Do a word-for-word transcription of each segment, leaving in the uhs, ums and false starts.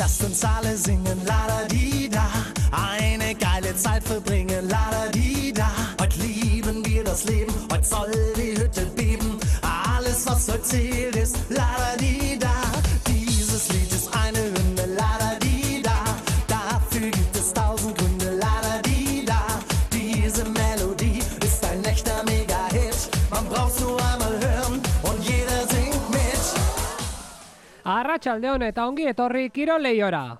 lasst uns alle singen, la-da-di-da. Eine geile Zeit verbringen, la-da-di-da. Heute lieben wir das Leben, heute soll die Hütte beben. Alles, was heute zählt, ist la-da-di-da. Dieses Lied ist eine Hymne, la-da-di-da. Dafür gibt es tausend Gründe, la-da-di-da. Diese Melodie ist ein echter Mega-Hit. Man braucht's nur einmal hören und jeder singt mit. Arratsaldeon eta ongi etorri Kirol Lehiora.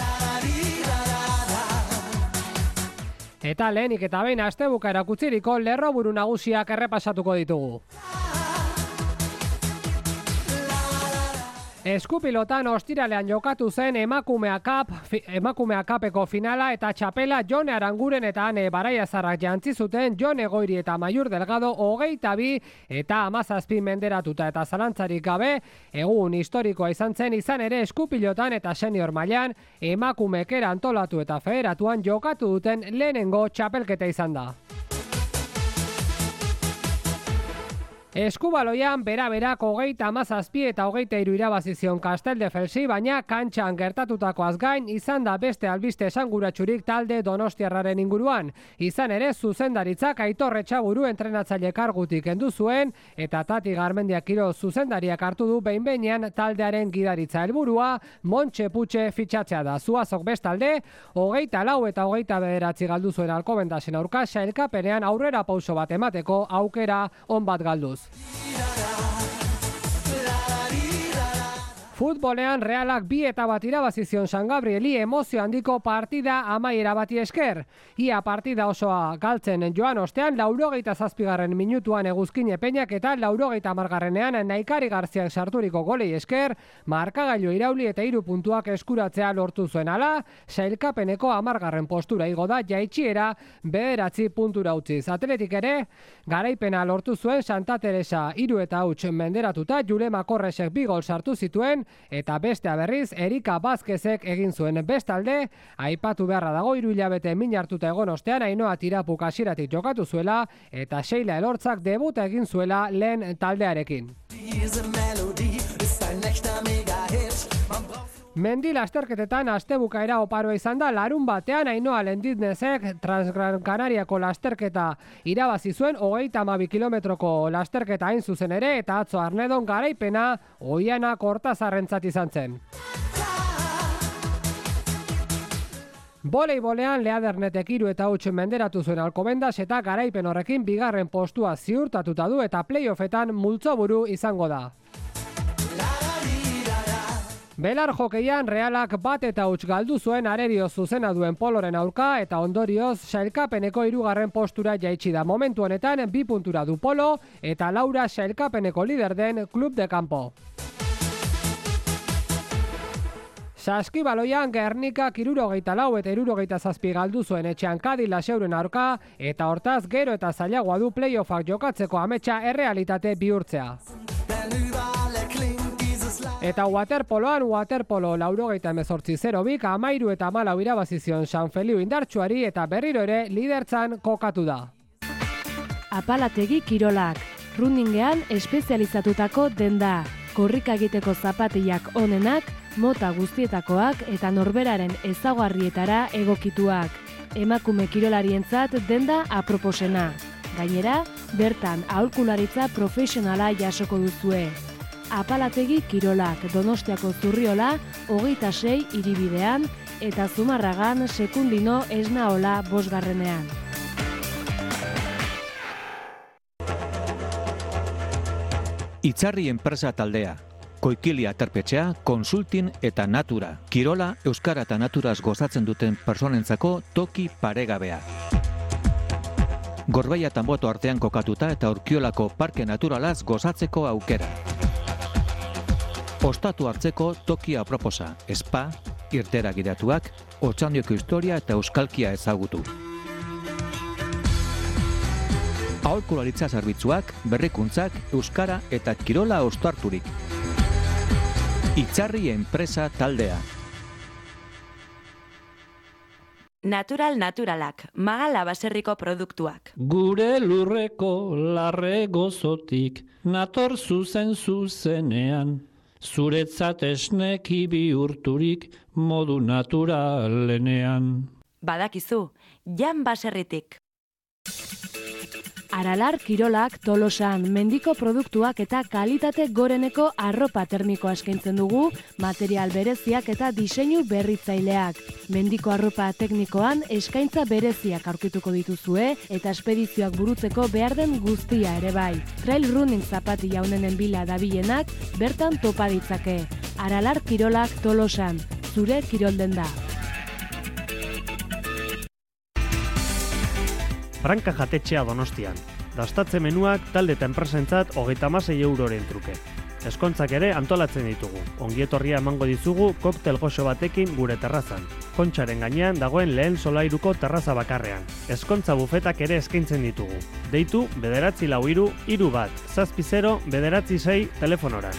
Eta lehenik eta behin astebuka erakutziriko lerroburu nagusiak errepasatuko ditugu. Eskupilotan ostiralean jokatu zen emakumea cup, fi, emakumea cupeko finala eta txapela Jone Aranguren eta Ane Baraiazarrak jantzi zuten Jone Goiri eta Maiur Delgado hogeita bi eta hamazazpi menderatuta eta zalantzarik gabe egun historikoa izan zen, izan ere eskupilotan eta senior mailan emakumekera antolatu eta federatuan jokatu duten lehenengo txapelketa izan da. Eskubaloian bera-berak hogeita hamazazpi eta hogeita hiru irabazizion Casteldefelsi, baina kantxan gertatutakoaz gain izan da beste albiste esanguratsurik talde donostiarraren inguruan. Izan ere zuzendaritzak Aitor Etxaguru entrenatzaile kargutik kendu zuen eta Tati Garmendia Kiro zuzendariak hartu du behin-behinean taldearen gidaritza. Helburua Montxe Putxe fitxatzea da. Zuazok bestalde, hogeita lau eta hogeita bederatzi galdu zuen Alcobendasen aurka sailkapenean aurrera pauso bat emateko aukera on bat galduz. Futbolean Realak bi eta bat irabazizion San Gabrieli emozio handiko partida amaiera bati esker. Ia partida osoa galtzen joan ostean laurogeita zazpigarren minutuan Eguzkin Epeinak eta laurogeita hamargarrenean Naikari Garziak sarturiko golei esker markagailu irauli eta hiru puntuak eskuratzea lortu zuen. Hala, sailkapeneko hamargarren postura igo da jaitsiera bederatzi puntura utziz. Atletik ere garaipena lortu zuen Santa Teresa hiru eta huts menderatuta Julema Korresek bi gol sartu zituen eta bestea berriz Erika Bazkezek egin zuen. Bestalde, aipatu beharra dago hiru hilabete min hartuta egon ostean Ainoa Tirapuk hasieratik jokatu zuela eta Sheila Elortzak debuta egin zuela lehen taldearekin. Mendi lasterketetan astebukaera oparoa izan da. Larun batean Ainoa Lenditnezek Transgran Canariako lasterketa irabazi zuen hogeita hamabi kilometroko lasterketa hain zuzen ere eta atzo Arnedon garaipena Oiana Kortazarrentzat izan zen. Voleibolean Leadernetek hiru eta huts menderatu zuen Alcobendas eta garaipen horrekin bigarren postua ziurtatuta du eta playoffetan multzoburu izango da. Belar jokeian Realak bat eta huts galdu zuen Arerio zuzena duen Poloren aurka eta ondorioz sailkapeneko hirugarren postura jaitsi da. Momentu honetan bi puntura du Polo eta Laura sailkapeneko lider den Club de Campo. Saskibaloian Gernikak hirurogeita lau eta hirurogeita zazpi galdu zuen etxean Kadi Laseuren aurka eta hortaz gero eta zailagoa du playoffak jokatzeko ametsa errealitate bihurtzea. Eta waterpoloan waterpolo laurogeita hemezortzi zero bik amairu eta hamalau irabazizion San Feliu indartsuari eta berriro ere lidertzan kokatu da. Apalategi Kirolak, runningean espezializatutako denda, korrika egiteko zapatiak onenak, mota guztietakoak eta norberaren ezaugarrietara egokituak. Emakume kirolarientzat denda aproposena. Gainera, bertan aholkularitza profesionala jasoko duzue. Apalategi Kirolak, Donostiako Zurriola, hogeita sei hiribidean eta Zumarragan Sekundino Esnaola bosgarrenean. Itzarri enpresa taldea, Koikili aterpetxea, Konsultin eta Natura. Kirola, euskara eta naturaz gozatzen duten personentzako toki paregabea. Gorbeia eta Boto artean kokatuta eta Urkiolako parke naturalaz gozatzeko aukera. Ostatu hartzeko toki aproposa, spa, irtera gidatuak, Otxandioko historia eta euskalkia ezagutu. Aholkularitza zerbitzuak, berrikuntzak, euskara eta kirola ostoarturik. Itzarri enpresa taldea. Natural naturalak, Magala baserriko produktuak. Gure lurreko larre gozotik, nator zuzen zuzenean. zuretzat esneki bihurturik modu naturalenean. Badakizu, Jan Baserritik. Aralar Kirolak Tolosan mendiko produktuak eta kalitate goreneko arropa termikoa eskaintzen dugu, material bereziak eta diseinu berritzaileak. Mendiko arropa teknikoan eskaintza bereziak aurkituko dituzue eta espedizioak burutzeko behar den guztia ere bai. Trail running zapati jaunenen bila dabilenak bertan topa ditzake. Aralar Kirolak Tolosan, zure kirolden da. Franka jatetxea Donostian. Dastatze menuak talde eta enpresentzat hogeita hamasei euroren truke. Eskontzak ere antolatzen ditugu. Ongietorria emango dizugu koktel goxo batekin gure terrazan. Kontxaren gainean dagoen lehen solairuko terraza bakarrean. Eskontza bufetak ere eskaintzen ditugu. Deitu bederatzi lau hiru hiru bat, zazpi zero, bederatzi sei telefonora.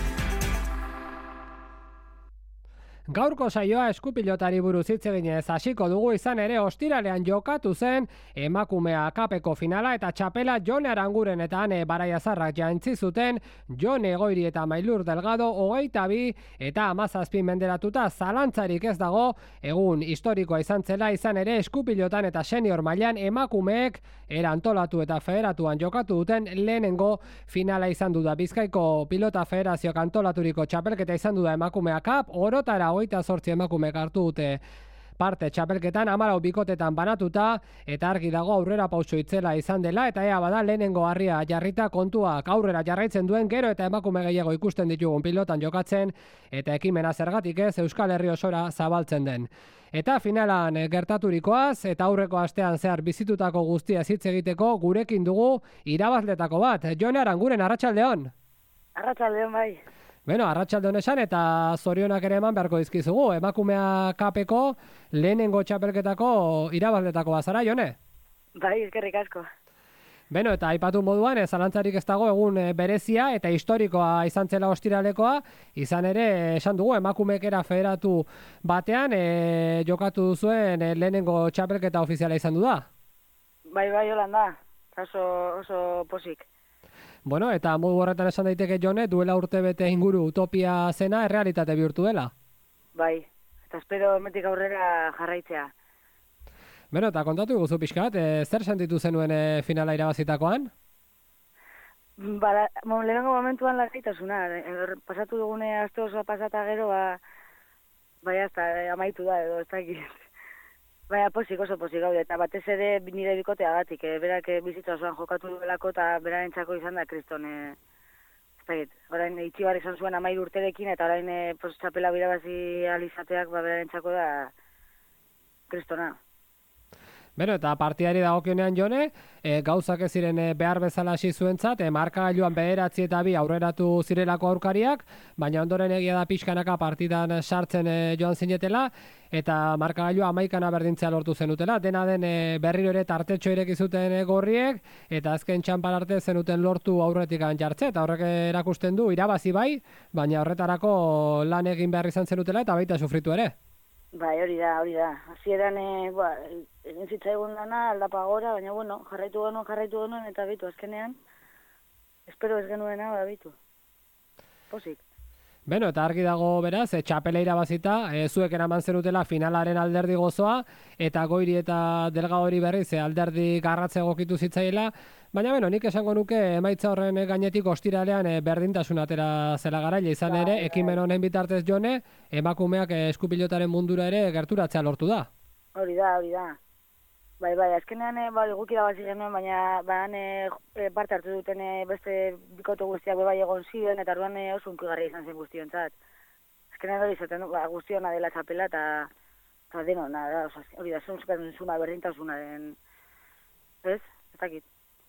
Gaurko saioa eskupilotari buruz hitz eginez hasiko dugu, izan ere ostiralean jokatu zen emakumea kapeko finala eta txapela Jone Aranguren eta Ane Baraiazarrak jantzi zuten. Jone Egoiri eta Mailur Delgado hogeita bi eta hamazazpi menderatuta zalantzarik ez dago. Egun historikoa izan zela, izan ere eskupilotan eta senior mailan emakumeek era antolatu eta federatuan jokatu duten lehenengo finala izan du da. Bizkaiko Pilota Federazioak antolaturiko txapelketa izan du da emakumea kap, orotara hogeita zortzi emakumeek hartu dute parte txapelketan, hamalau bikotetan banatuta, eta argi dago aurrera pauso itzela izan dela, eta ea bada lehenengo harria jarrita kontuak aurrera jarraitzen duen gero eta emakume gehiago ikusten ditugun pilotan jokatzen, eta ekimena zergatik ez Euskal Herri osora zabaltzen den. Eta finalan gertaturikoaz eta aurreko astean zehar bizitutako guztia hitz egiteko gurekin dugu irabazletako bat. Jone Aranguren, arratsaldeon. Arratsaldeon bai. Beno, arratsalde honetan eta zorionak ere eman beharko dizkizugu. Emakumea kapeko lehenengo txapelketako irabazletako bazara, Jone? Bai, eskerrik asko. Beno, eta aipatu moduan, zalantzarik ez dago egun berezia eta historikoa izan zela ostiralekoa, izan ere esan dugu emakumeekera federatu batean e, jokatu duzuen e, lehenengo txapelketa ofiziala izan du da? Bai, bai, holan da. Oso, oso posik. Bueno, eta modu horretan esan daiteke, Jone, duela urte bete inguru utopia zena errealitate bihurtu dela. Bai, eta espero hemendik aurrera jarraitzea. Beno, eta kontatu guzu pixkat, e, zer sentitu zenuen e, finala irabazitakoan? Bala, bon, lehenengo momentuan lasaitasuna. Er, pasatu dugune aste osoa pasata gero, ba, bai hasta e, amaitu da edo, ez dakit. Baina posik, oso posik gaude, eta batez ere nire bikotea gatik, e, berak bizitza osoan jokatu duelako eta berarentzako izan da kriston, e, ez dakit, orain itxibar izan zuen amairu urterekin, eta orain e, pos, txapela birabazi alizateak ba, berarentzako da kristona. Beno, eta partiari dagokionean, Jone, e, gauzak ez ziren e, behar bezala hasi zuentzat, e, markagailuan bederatzi eta bi aurreratu zirelako aurkariak, baina ondoren egia da pixkanaka partidan sartzen e, joan zinetela, eta markagailua hamaikana berdintzea lortu zenutela, dena den e, berriro ere tartetxo ireki zuten e, gorriek, eta azken txanpar arte zenuten lortu aurretik jartze, eta horrek erakusten du irabazi bai, baina horretarako lan egin behar izan zenutela, eta baita sufritu ere. Bai, hori da, hori da. Hasieran e, ba, egin zitzaigun dana aldapa gora, baina bueno, jarraitu genuen, jarraitu genuen, eta bitu azkenean, espero ez genuena, ba, bitu. Posik. Beno, eta argi dago beraz, e, txapela irabazita, e, zuek eraman zenutela finalaren alderdi gozoa, eta Goiri eta Delga hori berriz e, alderdi garratze egokitu zitzaiela, baina beno, nik esango nuke emaitza horren gainetik ostiralean e, berdintasun atera zela garaile, izan ere, bai, ekimen honen bitartez, Jone, emakumeak e, eskupilotaren mundura ere gerturatzea lortu da. Hori da, hori da. Bai, bai, azkenean e, bai, guk irabazi genuen, baina baina e, parte hartu duten e, beste bikoto guztiak bebai egon ziren, eta orduan e, oso unkigarria izan zen guztiontzat. Azkenean hori izaten, ba, guztiona dela txapela, eta eta denona, da, oza, hori da, zonzukatzen zuna, berdintasunaren, ez? Ez dakit.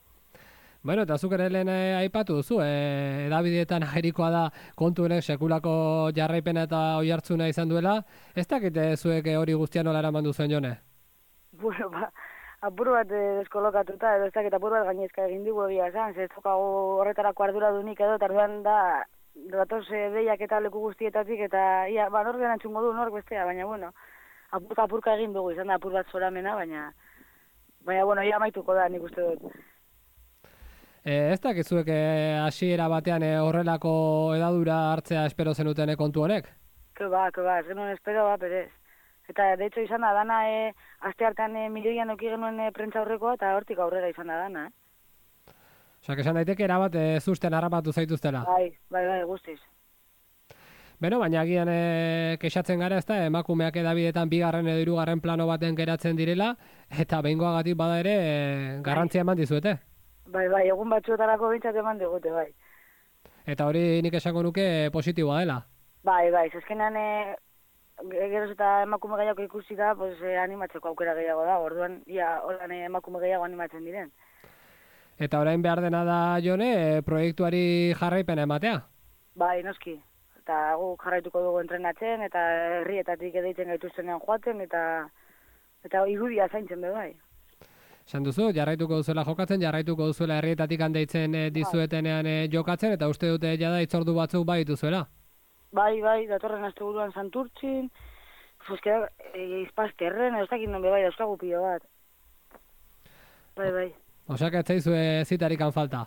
Bueno, eta zuk ere lehen eh, aipatu duzu, eh, edabideetan agerikoa da kontuenek sekulako jarraipena eta oihartzuna izan duela. Ez dakite zuek hori guztia nola eraman duzen, Jone? Bueno, ba, apur bat deskolokatuta, edo ez dakit apur bat gainezka egin digu egia esan, ez tokago horretarako ardura dunik edo, eta arduan da, datoz deiak eta leku guztietatik, eta ia, ba, nork ganatxungo du, nork bestea, baina, bueno, apurka apurka egin dugu, izan da apur bat zoramena, baina, baina, bueno, ia amaituko da, nik uste dut. E, ez dakizuek hasiera batean e, horrelako edadura hartzea espero zenuten kontu honek? Ke ba, ke ba, ez genuen espero, ba, perez. Eta, de hecho, izan da dana, e, aste hartan e, milioian euki genuen e, prentza aurrekoa, eta hortik aurrera izan da dana, eh? Osa, esan daiteke erabat e, zuzten harrapatu zaituztela. Bai, bai, bai, guztiz. Beno, baina agian e, kexatzen gara, ez da, emakumeak edabidetan bigarren edo hirugarren plano baten geratzen direla, eta behingoagatik bada ere e, garrantzia eman dizuete. Bai, bai, egun batzuetarako bintzat eman digute, bai. Eta hori nik esango nuke positiboa dela. Bai, bai, zezkenean e, geroz eta emakume gehiago ikusi da, pues, e, animatzeko aukera gehiago da, orduan, ia, holan e, emakume gehiago animatzen diren. Eta orain behar dena da, Jone, e, proiektuari jarraipena ematea? Bai, noski. Eta gu jarraituko dugu entrenatzen, eta herrietatik edeitzen gaituztenean joaten, eta eta irudia zaintzen be bai. Esan duzu, jarraituko duzuela jokatzen, jarraituko duzuela herrietatik handeitzen e, dizuetenean e, jokatzen, eta uste dute jada itzordu batzuk bai dituzuela. Bai, bai, datorren asteburuan Santurtzin, fuske, e, izpazterren, ez dakit non be bai, dauzkagu pilo bat. Bai, bai. Osak ez zaizue zitarikan falta.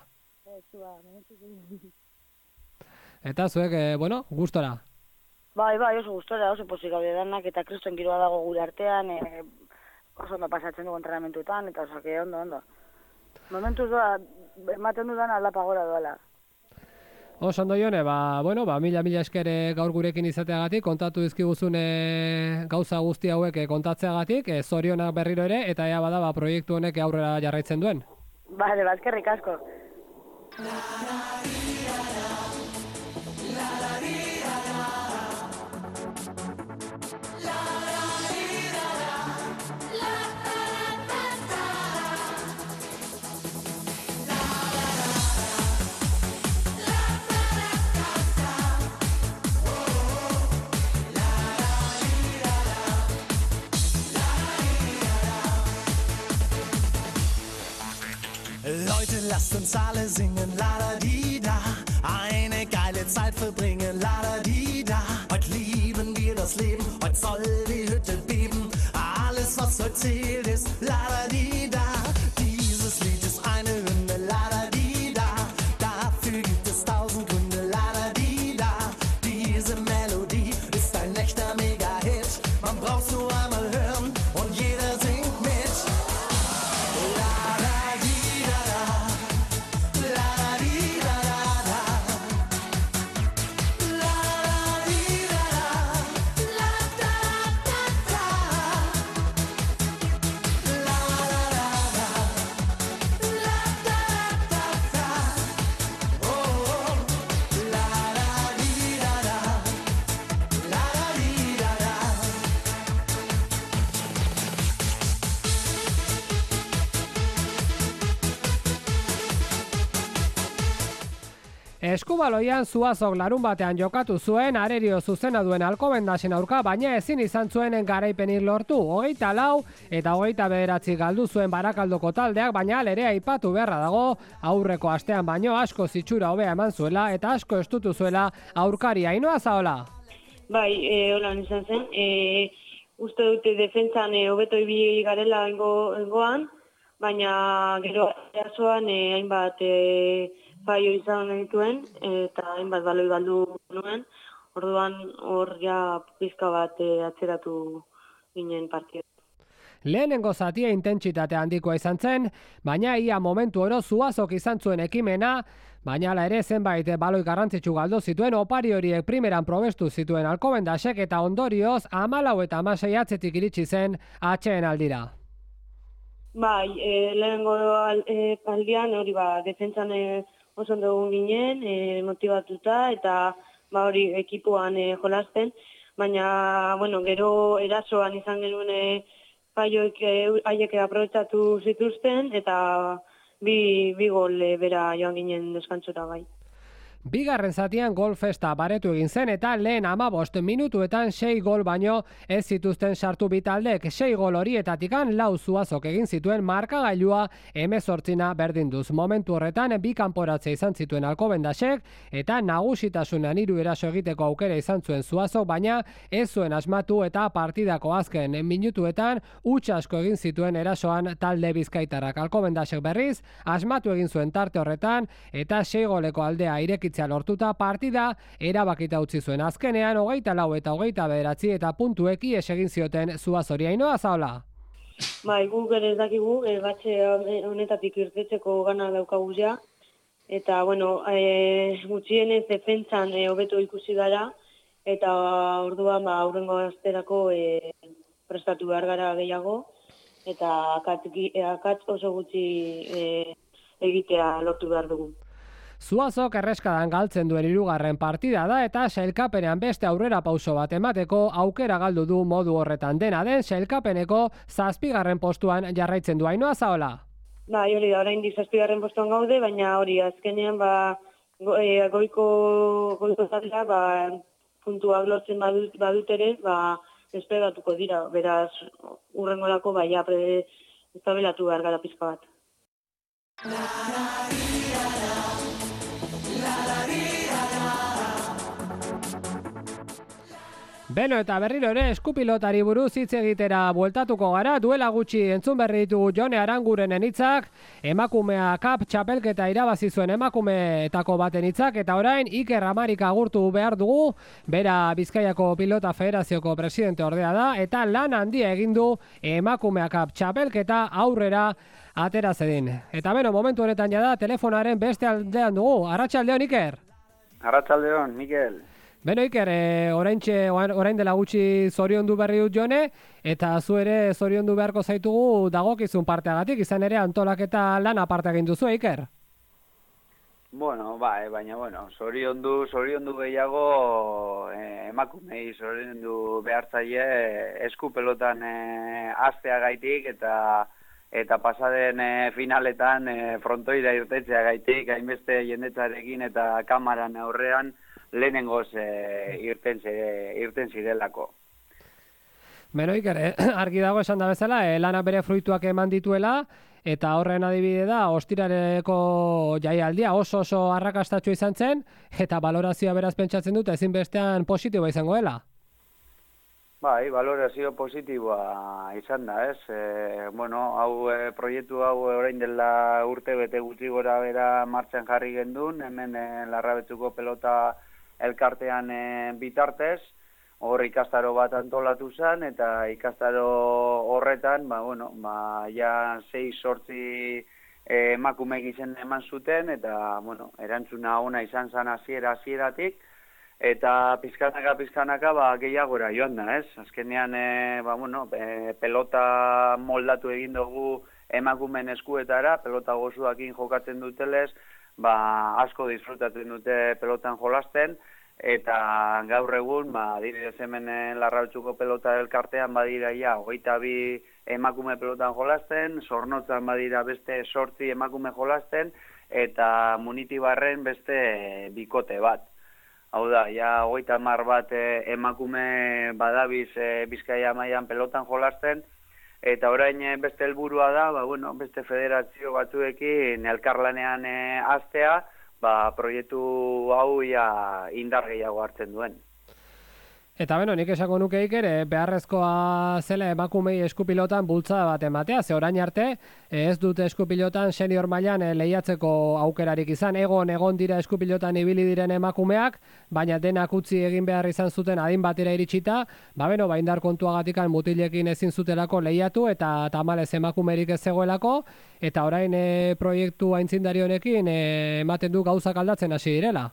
Eta zuek, e, bueno, gustora. Bai, bai, oso gustora, oso pozik gaude danak, eta kriston giroa dago gure artean, e, oso ondo pasatzen dugu entrenamentuetan, eta osake ondo, ondo. Momentuz doa, ematen dudan aldapa gora doala. Oso ondo, Jone, ba, bueno, ba, mila mila eskere gaur gurekin izateagatik, kontatu dizkiguzun e, gauza guzti hauek e, kontatzeagatik, e, zorionak berriro ere, eta ea bada, ba, proiektu honek aurrera jarraitzen duen. Bale, bazkerrik asko. Leute, lasst uns alle singen, la-da-di-da. Eine geile Zeit verbringen, la-da-di-da. Heute lieben wir das Leben, heute soll die Hütte beben. Alles, was heute zählt, ist la-da-di-da. Dieses Lied ist eine Hymne, la-da-di-da. Dafür gibt es tausend Gründe, la-da-di-da. Diese Melodie ist ein echter Mega-Hit. Man braucht's nur einmal hören und jeder singt mit. Eskubaloian Zuazok larun batean jokatu zuen arerio zuzena duen Alcobendasen aurka, baina ezin izan zuenen garaipenik lortu. Hogeita lau eta hogeita bederatzi galdu zuen Barakaldoko taldeak, baina ere aipatu beharra dago aurreko astean baino asko zitsura hobea eman zuela eta asko estutu zuela aurkaria. Ainhoa Zaola. Bai, e, holan izan zen. E, uste dute defentsan e, hobeto ibili garela engoan, baina gero erasoan e, hainbat e, faio izan dituen, eta hainbat baloi galdu nuen, orduan hor ja pizka bat e, atzeratu ginen partida. Lehenengo zatia intentsitate handikoa izan zen, baina ia momentu oro Zuazok izan zuen ekimena, baina ala ere zenbait baloi garrantzitsu galdu zituen, opari horiek primeran probestu zituen Alcobendasek eta ondorioz hamalau eta hamasei atzetik iritsi zen atxeen aldira. Bai, e, lehenengo al, e, aldian hori ba, defentsan e, oso ondo ginen, e, motivatuta eta ba, hori ekipuan e, jolasten, baina bueno, gero erasoan izan genuen e, paioek haiek aprobetxatu zituzten eta bi, bi gol e, bera joan ginen deskantzora bai. Bigarren zatian gol festa baretu egin zen eta lehen hamabost minutuetan sei gol baino ez zituzten sartu bitaldek. Sei gol horietatikan lau Zuazok egin zituen markagailua hemezortzina berdinduz. Momentu horretan bi kanporatze izan zituen Alcobendasek eta nagusitasunean hiru eraso egiteko aukera izan zuen Zuazok, baina ez zuen asmatu eta partidako azken minutuetan huts asko egin zituen erasoan talde bizkaitarrak. Alcobendasek berriz asmatu egin zuen tarte horretan eta sei goleko aldea irekitzea lortuta partida erabakita utzi zuen. Azkenean hogeita lau eta hogeita bederatzi eta puntuek ihes egin zioten Zuazori. Ainhoa Zaola. Bai, gu ere ez dakigu, e, batxe honetatik irtetzeko gana daukagu ja, eta, bueno, e, gutxienez defentsan e, hobeto ikusi gara, eta orduan, ba, aurrengo asterako e, prestatu behar gara gehiago, eta akatz, akatz oso gutxi e, egitea lortu behar dugu. Zuazok erreskadan galtzen duen hirugarren partida da eta sailkapenean beste aurrera pauso bat emateko aukera galdu du modu horretan. Dena den sailkapeneko zazpigarren postuan jarraitzen du. Ainhoa Zaola. Ba, hori da, oraindik zazpigarren postuan gaude, baina hori azkenean ba, go, e, goiko goiko zaldea, ba, puntuak lortzen badut, badut ere, ba, despegatuko dira. Beraz, urrengorako ba, ja, pre, estabelatu behar gara pizka bat. Beno eta berriro ere eskupilotari buruz hitz egitera bueltatuko gara. Duela gutxi entzun berri ditugu Jone Arangurenen hitzak, emakumea kap txapelketa irabazi zuen emakumeetako baten hitzak, eta orain Iker Amarik agurtu behar dugu, bera Bizkaiako Pilota Federazioko presidente ordea da, eta lan handia egin du emakumea kap txapelketa aurrera atera zedin. Eta beno, momentu honetan jada telefonaren beste aldean dugu. Arratsaldeon Iker. Arratsaldeon Mikel. Beno Iker, e, oraintxe, orain dela gutxi zoriondu berri dut Jone, eta zu ere zoriondu beharko zaitugu dagokizun parteagatik, izan ere antolaketa lan aparte egin duzu, Iker? Bueno, bai, baina, bueno, zoriondu, zoriondu gehiago eh, emakumei zoriondu behartzaile esku pelotan eh, astea gaitik eta eta pasaden eh, finaletan eh, frontoira irtetzea gaitik, hainbeste jendetzarekin eta kamaran aurrean, lehenengoz e, irten, zire, irten zirelako. Beno Iker, eh, argi dago esan da bezala, eh, lana bere fruituak eman dituela, eta horren adibide da, ostirareko jaialdia oso oso arrakastatxo izan zen, eta balorazioa beraz pentsatzen dut ezinbestean positiboa izango dela. Bai, balorazio positiboa izan da, ez? E, bueno, hau e, proiektu hau orain dela urte bete gutxi gora bera martxan jarri gendun, hemen e, Larrabetzuko pelota elkartean e, bitartez, hor ikastaro bat antolatu zen, eta ikastaro horretan, ba, bueno, ba, ja sei sortzi e, emakumeek izen eman zuten, eta, bueno, erantzuna ona izan zen hasiera hasieratik, eta pizkanaka pizkanaka ba, gehiagora joan da, ez? Azkenean, e, ba, bueno, e, pelota moldatu egin dugu emakumeen eskuetara, pelota gozuakin jokatzen dutelez, ba, asko disfrutatzen dute pelotan jolasten, eta gaur egun, ba, adibidez hemen Larrautzuko pelota elkartean badira ja, hogeita bi emakume pelotan jolasten, Zornotzan badira beste sortzi emakume jolasten, eta Munitibarren beste bikote bat. Hau da, ja, hogeita hamar bat eh, emakume badabiz eh, Bizkaia mailan pelotan jolasten, eta orain eh, beste helburua da, ba, bueno, beste federazio batzuekin elkarlanean eh, hastea, ba, proiektu hau ja indar gehiago hartzen duen. Eta beno, nik esako nuke Iker, eh, beharrezkoa zela emakumei eskupilotan bultzada bat ematea, ze orain arte eh, ez dute eskupilotan senior mailan eh, lehiatzeko aukerarik izan, egon egon dira eskupilotan ibili diren emakumeak, baina denak utzi egin behar izan zuten adin batera iritsita, ba beno, ba indar kontuagatikan mutilekin ezin zutelako lehiatu eta tamalez emakumerik ez zegoelako, eta orain eh, proiektu aintzindari honekin eh, ematen du gauzak aldatzen hasi direla.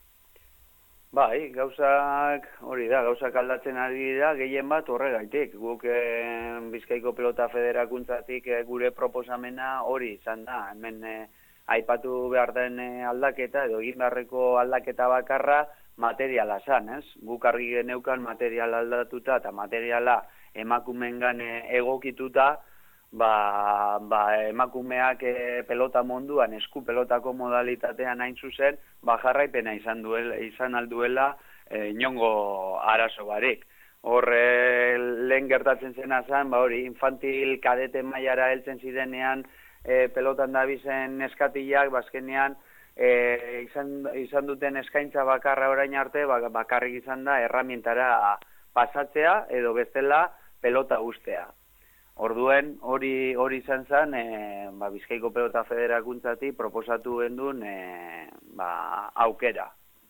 Bai, gauzak, hori da, gauzak aldatzen ari dira, gehien bat horregaitik. Guk eh, Bizkaiko Pelota Federakuntzatik eh, gure proposamena hori izan da. Hemen eh, aipatu behar den eh, aldaketa, edo egin beharreko aldaketa bakarra materiala zan, ez? Guk argi geneukan materiala aldatuta eta materiala emakumengan eh, egokituta, ba, ba emakumeak e, pelota munduan, esku pelotako modalitatean hain zuzen, ba jarraipena izan duela, izan alduela e, inongo arazo barik. Hor e, lehen gertatzen zena zen, ba hori, infantil kadete mailara heltzen zirenean e, pelotan dabizen eskatilak, bazkenean, E, izan, izan duten eskaintza bakarra orain arte, bakarrik izan da erramientara pasatzea edo bestela pelota ustea. Orduen hori hori izan zen, e, ba, Bizkaiko Pelota Federakuntzati proposatu gendun e, ba, aukera.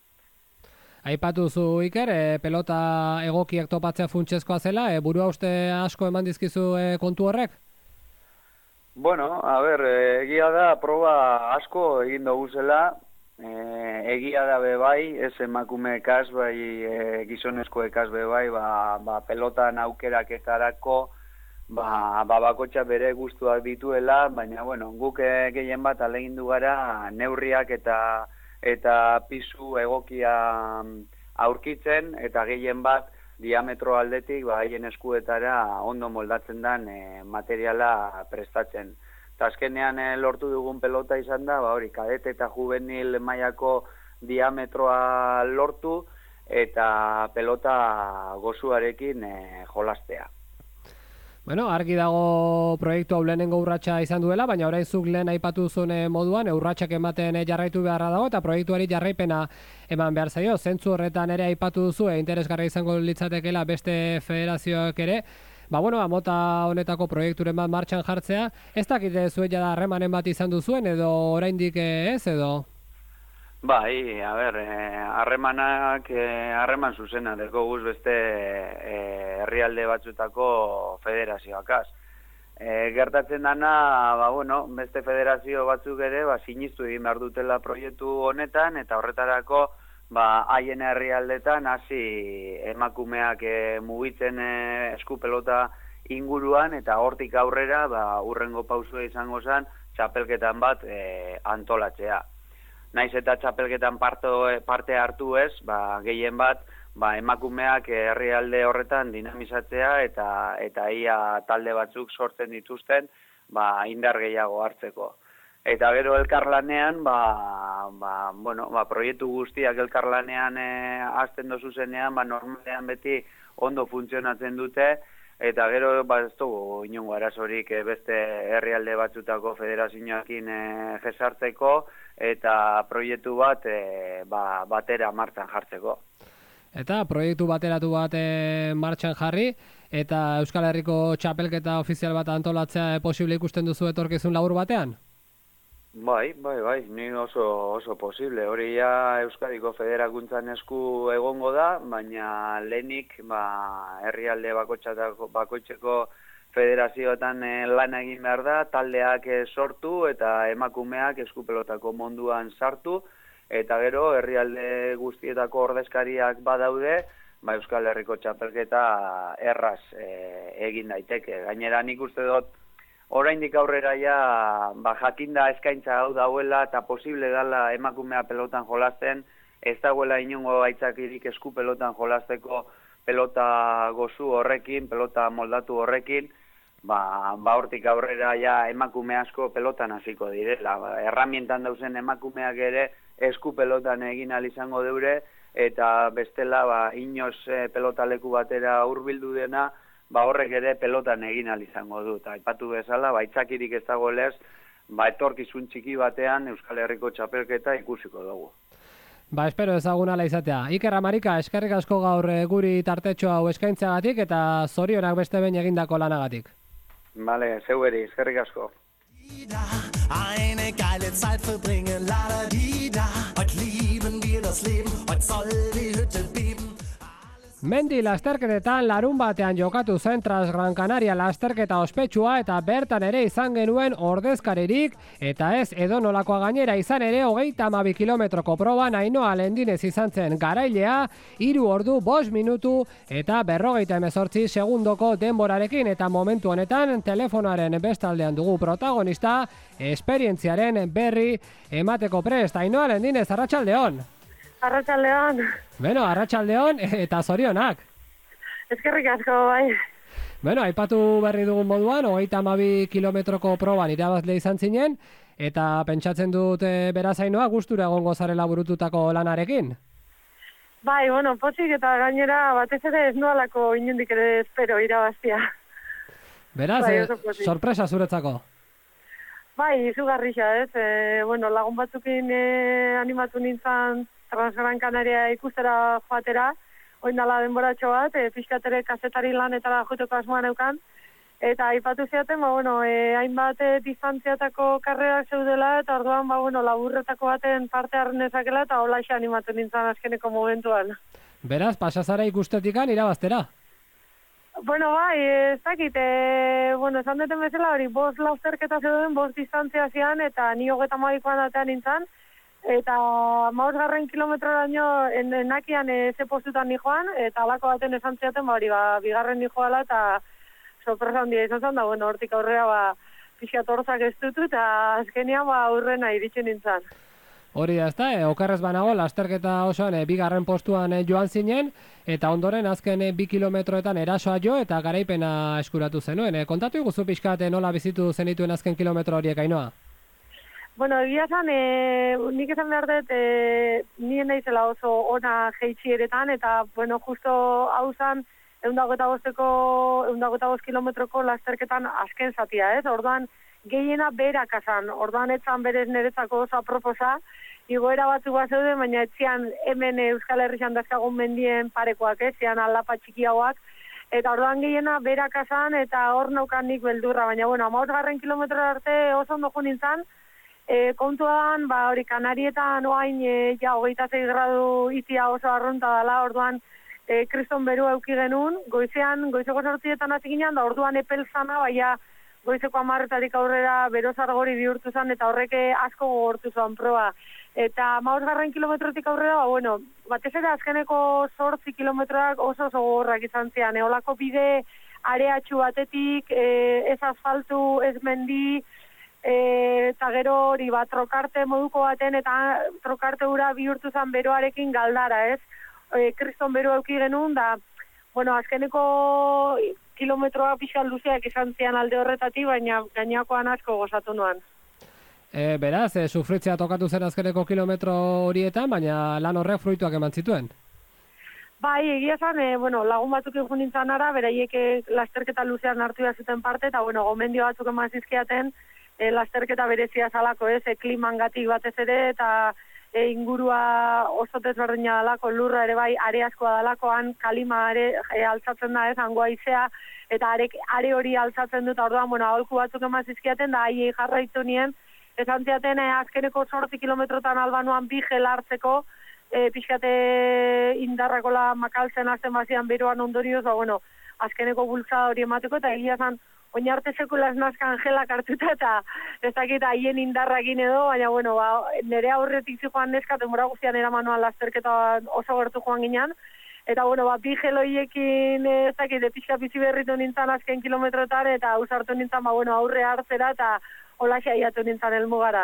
Aipatu zu Iker, e, pelota egokiak topatzea funtsezkoa zela, e, burua uste asko eman dizkizu e, kontu horrek? Bueno, a ber, egia da, proba asko egin dugu zela, e, egia da bebai, ez emakume ekaz, bai, e, gizonezko ekaz bebai, ba, ba, pelotan aukeraketarako, ba, ba, bakotxa bere guztuak dituela, baina, bueno, guk gehien bat alegindu gara neurriak eta, eta pisu egokia aurkitzen, eta gehien bat, diametro aldetik, ba, haien eskuetara ondo moldatzen den e, materiala prestatzen. Eta azkenean e, lortu dugun pelota izan da, ba, hori, kadete eta juvenil mailako diametroa lortu, eta pelota gozuarekin e, jolastea. Bueno, argi dago proiektu hau lehenengo urratsa izan duela, baina orain zuk lehen aipatu zuen moduan, urratsak ematen jarraitu beharra dago, eta proiektuari jarraipena eman behar zaio. Zentzu horretan ere aipatu duzu, e, interesgarra izango litzatekeela beste federazioak ere, ba, bueno, mota honetako proiekturen bat martxan jartzea, ez dakite zuen jada harremanen bat izan duzuen, edo oraindik ez, edo? Bai, a ber, harremanak, harreman e, zuzena deko guz beste herrialde e, batzutako federazioakaz. E, gertatzen dana, ba, bueno, beste federazio batzuk ere, ba, sinistu egin behar dutela proiektu honetan, eta horretarako, ba, haien herrialdetan hasi emakumeak e, mugitzen e, eskupelota inguruan, eta hortik aurrera, ba, urrengo pausua izango zen, txapelketan bat e, antolatzea. Naiz eta txapelketan parto, parte hartu ez, ba, gehien bat, ba, emakumeak herrialde horretan dinamizatzea eta eta ia talde batzuk sortzen dituzten, ba, indar gehiago hartzeko. Eta gero elkarlanean, ba, ba, bueno, ba, proiektu guztiak elkarlanean e, hasten dozu zenean, ba, normalean beti ondo funtzionatzen dute, eta gero, ba, ez dugu inongo arazorik e, beste herrialde batzutako federazioekin e, jesartzeko, eta proiektu bat e, ba, batera martxan jartzeko. Eta proiektu bateratu bat e, martxan jarri, eta Euskal Herriko txapelketa ofizial bat antolatzea posible ikusten duzu etorkizun labur batean? Bai, bai, bai, ni oso, oso posible. Hori ja Euskadiko Federakuntzan esku egongo da, baina lehenik ba, herrialde bakoitzeko federazioetan e, lan egin behar da, taldeak e, sortu eta emakumeak eskupelotako munduan sartu, eta gero herrialde guztietako ordezkariak badaude, ba, Euskal Herriko txapelketa erraz e, egin daiteke. Gainera nik uste dut, oraindik aurrera ja, ba, jakinda eskaintza hau dauela eta posible dela emakumea pelotan jolasten, ez dagoela inongo aitzakirik eskupelotan jolasteko pelota gozu horrekin, pelota moldatu horrekin, ba, ba hortik aurrera ja emakume asko pelotan hasiko direla. Ba, erramientan dauzen emakumeak ere esku pelotan egin ahal izango deure, eta bestela ba, inoz e, pelotaleku batera hurbildu dena, ba horrek ere pelotan egin ahal izango du. Ta aipatu bezala, ba itzakirik ez dago lez, ba etorkizun txiki batean Euskal Herriko txapelketa ikusiko dugu. Ba, espero ezagun ala izatea. Iker Amarika, eskerrik asko gaur guri tartetxo hau eskaintzagatik eta zorionak beste behin egindako lanagatik. Bale, zeueri, eskerrik asko. Eine geile Zeit verbringen, la da di da. Heute lieben wir das Leben, heute soll die Hütte beben. Mendi lasterketetan larun batean jokatu zen Tras Gran Canaria lasterketa ospetsua eta bertan ere izan genuen ordezkaririk eta ez edonolakoa gainera izan ere hogeita hamabi kilometroko proban Ainhoa Lendinez izan zen garailea, hiru ordu bost minutu eta berrogeita hemezortzi segundoko denborarekin eta momentu honetan telefonoaren bestaldean dugu protagonista, esperientziaren berri emateko prest. Ainhoa Lendinez, arratsaldeon. Arratsaldeon. Beno, arratsaldeon eta zorionak. Eskerrik asko, bai. Bueno, aipatu berri dugun moduan, hogeita hamabi kilometroko proban irabazle izan zinen, eta pentsatzen dut e, berazainoa gustura egongo zarela burututako lanarekin. Bai, bueno, pozik eta gainera batez ere ez nualako inundik ere espero irabaztia. Beraz, bai, e, sorpresa zuretzako. Bai, izugarria, ez? E, bueno, lagun batzukin e, animatu nintzen Transgran Canaria ikustera joatera, oin dala denboratxo bat, e, pixkatere kazetari lanetara joiteko asmoan eukan, eta aipatu ziaten, ba, bueno, e, hainbat e, distantziatako karrerak zeudela, eta orduan, ba, bueno, laburretako baten parte harrenezakela, eta holaxe animatu nintzen azkeneko momentuan. Beraz, pasazara ikustetikan irabaztera? Bueno, bai, ez dakit, e, bueno, esan duten bezala hori, bost lauzterketa zeuden, bost distantzia zian, eta ni hogeta maikoan datean nintzen, eta mausgarren kilometroraino enakian e, ze postutan ni joan, eta alako baten esan ziaten, ba, hori, ba, bigarren ni joala, eta sorpresa handia izan zen, da, bueno, hortik aurrera, ba, pixkat horzak ez dutu, eta azkenean, ba, aurrena iritsi nintzen. Hori da, ezta, e, okarrez banago, lasterketa osoan e, bigarren postuan e, joan zinen, eta ondoren azken e, bi kilometroetan erasoa jo eta garaipena eskuratu zenuen. E, kontatu iguzu pixkat e, nola bizitu zenituen azken kilometro horiek, Ainhoa? Bueno, egia zan, e, nik esan behar dut, e, nien naizela oso ona jeitxieretan, eta, bueno, justo hau zan, egun dagota bosteko, egun dagota bost kilometroko lasterketan azken zatia, ez? Orduan, gehiena berak azan, orduan etzan berez niretzako oso aproposa, igoera batzu bat zeuden, baina etzian hemen Euskal Herrian dazkagun mendien parekoak, ez? Zian aldapa txikiagoak, eta orduan gehiena berak azan, eta hor naukan nik beldurra, baina, bueno, amausgarren kilometro arte oso ondo jo nintzen, E, kontuan, ba, hori, Kanarietan oain, e, ja, hogeita zei gradu itia oso arrunta dela, orduan, e, kriston beru euki genuen, goizean, goizeko sortzietan hasi ginen, da orduan epel zana, baina goizeko amarretarik aurrera berozargori bihurtu zen, eta horreke asko gogortu zuen proba. Eta mausgarren kilometrotik aurrera, ba, bueno, batez ere azkeneko sortzi kilometroak oso oso gogorrak izan zian, eolako bide areatxu batetik, e, ez asfaltu, ez mendi, eta gero hori bat trokarte moduko baten, eta trokarte ura bihurtu zen beroarekin galdara, ez? E, kriston bero euki genuen, da, bueno, azkeneko kilometroa pixal luzeak izan zian alde horretatik, baina gainakoan asko gozatu nuan. E, beraz, e, sufritzea tokatu zen azkeneko kilometro horietan, baina lan horrek fruituak eman zituen? Bai, egia zan, e, bueno, lagun batzuk egun nintzen ara, beraiek lasterketa luzean hartu zuten parte, eta, bueno, gomendio batzuk eman zizkiaten, E, lasterketa berezia zalako, ez, e, klimangatik batez ere, eta e, ingurua oso desberdina dalako, lurra ere bai, are askoa dalakoan, kalima are e, altzatzen da, ez, hangoa izea, eta are, are hori altzatzen dut, orduan, bueno, aholku batzuk eman zizkiaten, da haiei jarraitu nien, esan ziaten, e, azkeneko sortzi kilometrotan albanuan bi gel hartzeko, e, pixkate indarrakola makaltzen azten bazian beroan ondorioz, ba, bueno, azkeneko bultzada hori emateko, eta egia zan, oin arte sekula esnazkan gelak hartuta, eta ez dakit haien indarrakin edo, baina, bueno, ba, nire aurretik zijoan neska, denbora guztian eramanuan lasterketa oso gertu joan ginen, eta, bueno, ba, bi geloiekin, ez dakit, pixka bizi berritu nintzen azken kilometroetan, eta ausartu nintzen, ba, bueno, aurre hartzera, eta hola xaiatu nintzen helmugara.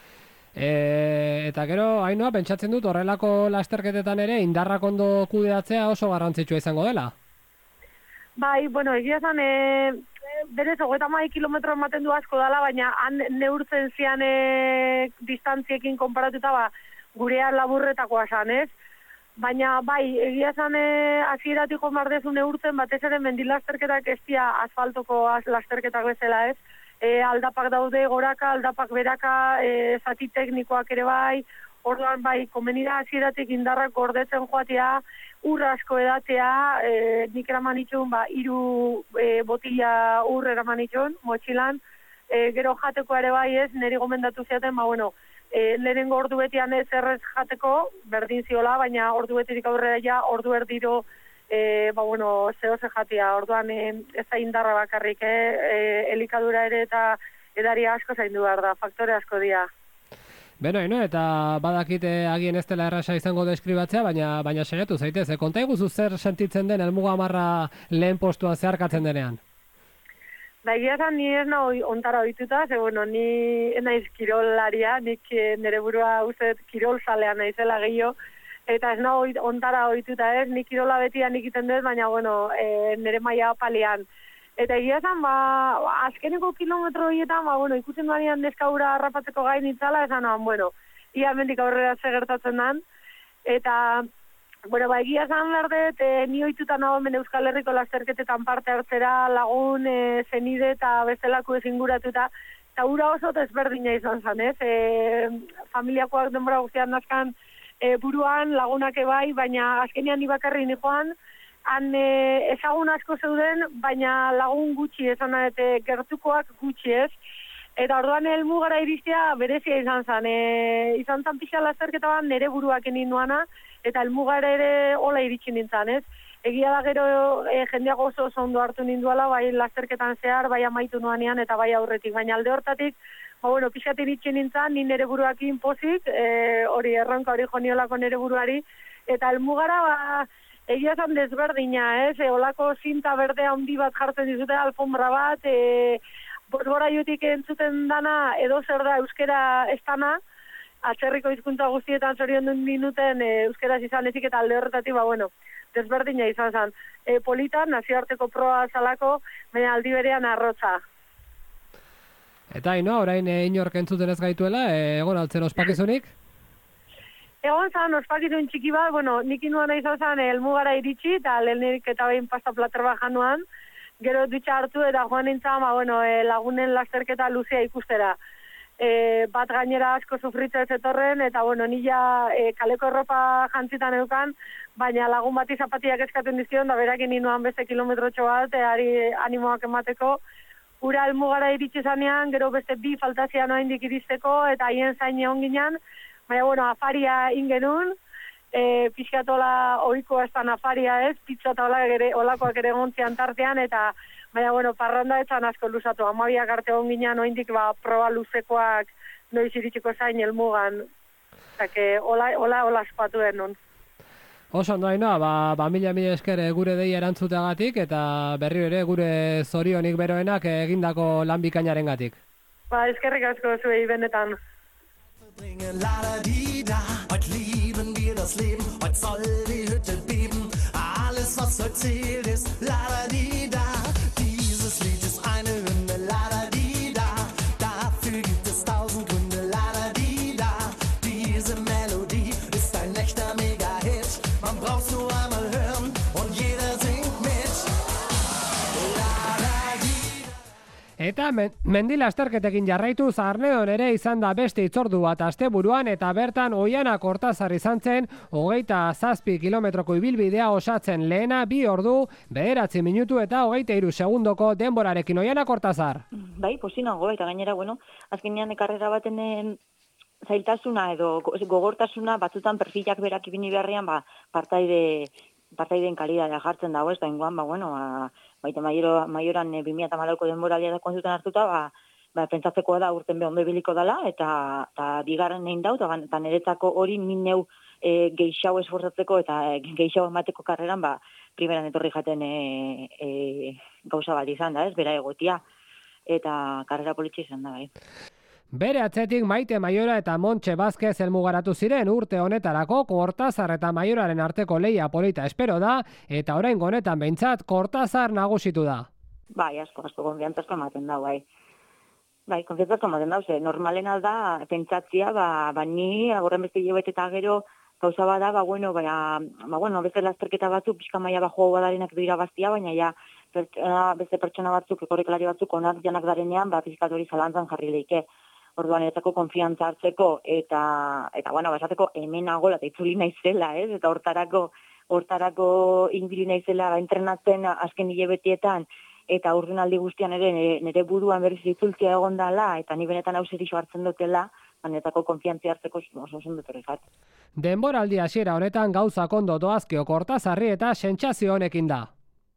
E, eta gero, Ainhoa, pentsatzen dut, horrelako lasterketetan ere, indarrak ondo kudeatzea oso garrantzitsua izango dela? Bai, bueno, egia zan, e, berez, hogeita mai kilometro ematen du asko dela, baina han neurtzen zian e, distantziekin konparatuta, ba, gurean laburretakoa zan, ez? Baina, bai, egia zan, e, hasieratik jomardezu neurtzen, batez ere mendilasterketak ez dira asfaltoko lasterketak bezala, ez? E, aldapak daude goraka, aldapak beraka, e, zati teknikoak ere bai, orduan, bai, komenida hasieratik indarrak gordetzen joatea, ur asko edatea, e, nik eraman itxun, ba, iru e, botila ur eraman itxun, motxilan, e, gero jateko ere bai ez, niri gomendatu ziaten, ba, bueno, e, lehenengo ordu betian ez errez jateko, berdin ziola, baina ordu betirik aurrera ja, ordu erdiro, e, ba, bueno, zehose jatia, orduan e, ez da indarra bakarrik, e, e, elikadura ere eta edaria asko zaindu behar da, faktore asko dira. Beno, eno, eta badakite agien ez dela erraza izango deskribatzea, baina baina saiatu zaitez, e, konta iguzu zer sentitzen den helmuga marra lehen postuan zeharkatzen denean? Ba, egia zan, ni ez nahi ontara ohituta, ze, bueno, ni naiz kirolaria, nik nire burua uste kirol zalean naizela gehiago, eta ez nahi ontara ohituta ez, nik kirola betian ikiten dut, baina, bueno, e, nire maila palian. Eta egia esan, ba, azkeneko kilometro horietan, ba, bueno, ikusten duanean neskaura harrapatzeko gain itzala, esan, ba, bueno, ia mendik aurrera segertatzen dan. Eta, bueno, ba, egia esan berdet, e, ni ohituta nago hemen Euskal Herriko lasterketetan parte hartzera, lagun, e, zenide eta bestelako ezinguratuta, eta ura oso desberdina izan zen, ez? E, familiakoak denbora guztian nazkan e, buruan, lagunak ebai, baina azkenean ni bakarri ni joan, han e, ezagun asko zeuden, baina lagun gutxi, esan eta gertukoak gutxi ez. Eta orduan helmugara iristea berezia izan zen. E, izan zen pixa lasterketa bat nire buruak egin nuana, eta helmugara ere hola iritsi nintzen ez. Egia da gero e, jendeak oso oso ondo hartu ninduala, bai lasterketan zehar, bai amaitu nuanean eta bai aurretik. Baina alde hortatik, ba, bueno, pixat iritsi nintzen, ni nire buruakin pozik, e, hori erronka hori joniolako nire buruari, eta helmugara, ba, egia zan desberdina, ez? E, olako zinta berdea handi bat jartzen dizute, alfombra bat, e, bora jutik entzuten dana, edo zer da euskera ez dana, atzerriko hizkuntza guztietan zorion duen minuten e, euskeraz izan ezik eta alde horretatik, ba, bueno, desberdina izan zen. E, politan, nazioarteko proa zalako, baina aldi berean arrotza. Eta ino, orain e, inork entzuten ez gaituela, e, egon altzen ospakizunik? Egon zan, ospakizun txiki bat, bueno, nik induan izan zen helmugara iritsi, eta lehenik eta behin pasta plater bajanuan, gero dutxa hartu eta joan nintzen, ba, bueno, e, lagunen lasterketa luzea ikustera. E, bat gainera asko sufritza ez etorren, eta, bueno, nila e, kaleko erropa jantzitan eukan, baina lagun bati zapatiak eskaten dizkion, da berakin ninduan beste kilometrotxo bat, e, ari animoak emateko, ura helmugara iritsi zanean, gero beste bi faltazia noa indik iristeko, eta haien zain egon ginen, baina, bueno, afaria ingenun, e, pixkatola oikoa estan afaria ez, pizza eta olakoak ere gontzian tartean, eta, baina, bueno, parranda etzan asko luzatu, amabiak arte onginan, oindik, ba, proba luzekoak noiz iritsiko zain helmugan, eta, ola, ola, ola espatu denun. Oso ondo hainoa, ba, ba mila mila esker gure dei erantzuteagatik, eta berri ere gure zorionik beroenak egindako lan bikainaren gatik. Ba, eskerrik asko zuei benetan. Bringen, la di da. Heute lieben wir das Leben, heute soll die Hütte beben. Alles, was heute zählt, ist la di da. Dieses Lied ist eine Hymne, la di da. Dafür gibt es tausend Gründe, la di da. Diese Melodie ist ein echter Mega-Hit. Man braucht's nur einmal hören und jeder singt mit. La di da. Eta men, mendi lasterketekin jarraitu Arnedon ere izan da beste itzordu bat asteburuan eta bertan Oiana Kortazar izan zen hogeita zazpi kilometroko ibilbidea osatzen lehena bi ordu, bederatzi minutu eta hogeita hiru segundoko denborarekin. Oiana Kortazar. Bai, posinago eta gainera, bueno, azkenean karrera baten en, zailtasuna edo gogortasuna batzutan perfilak berak ibini beharrean, ba, partaide partaideen kalidadea jartzen dago, ez da ingoan, ba, bueno, ba, baita maioro, maioran e, bi mila hamalauko denboralia da kontutan hartuta, ba, ba, pentsatzekoa da urten be ondo ibiliko dela, eta, eta bigarren egin dau, eta, eta niretzako hori mineu e, geixau esforzatzeko eta e, geixau emateko karreran, ba, primeran etorri jaten e, e, gauza bat izan da, ez, bera egotia, eta karrera politxe izan da, bai. Bere atzetik Maite Maiora eta Montxe Vázquez helmugaratu ziren urte honetarako Kortazar eta Maioraren arteko leia polita espero da, eta oraingo honetan behintzat Kortazar nagusitu da. Bai, asko, asko, konfiantzazko ematen da, bai. Bai, konfiantzazko ematen da, ze, normalena da, pentsatzia, ba, ba ni, agorren beste jobet eta gero, gauza bada, ba, bueno, ba, ba, bueno, beste lasterketa batzuk, pixka maia ba, joa badarenak dira bastia, baina ja, pertsona, beste pertsona batzuk, korrikalari batzuk, onak janak darenean, ba, pixkatori zalantzan jarri leike. Orduan eretako konfiantza hartzeko eta eta bueno, basateko hemen agola eta itzuli naizela, ez? Eta hortarako hortarako inbili naizela ba entrenatzen azken hilabetietan eta urdunaldi guztian ere nire, nire buruan berriz itzultzea egon dela eta ni benetan hau serioso hartzen dutela, banetako konfiantza hartzeko oso ondo etorri zait. Denboraldi hasiera honetan gauzak ondo doazkio Kortazarri eta sentsazio honekin da.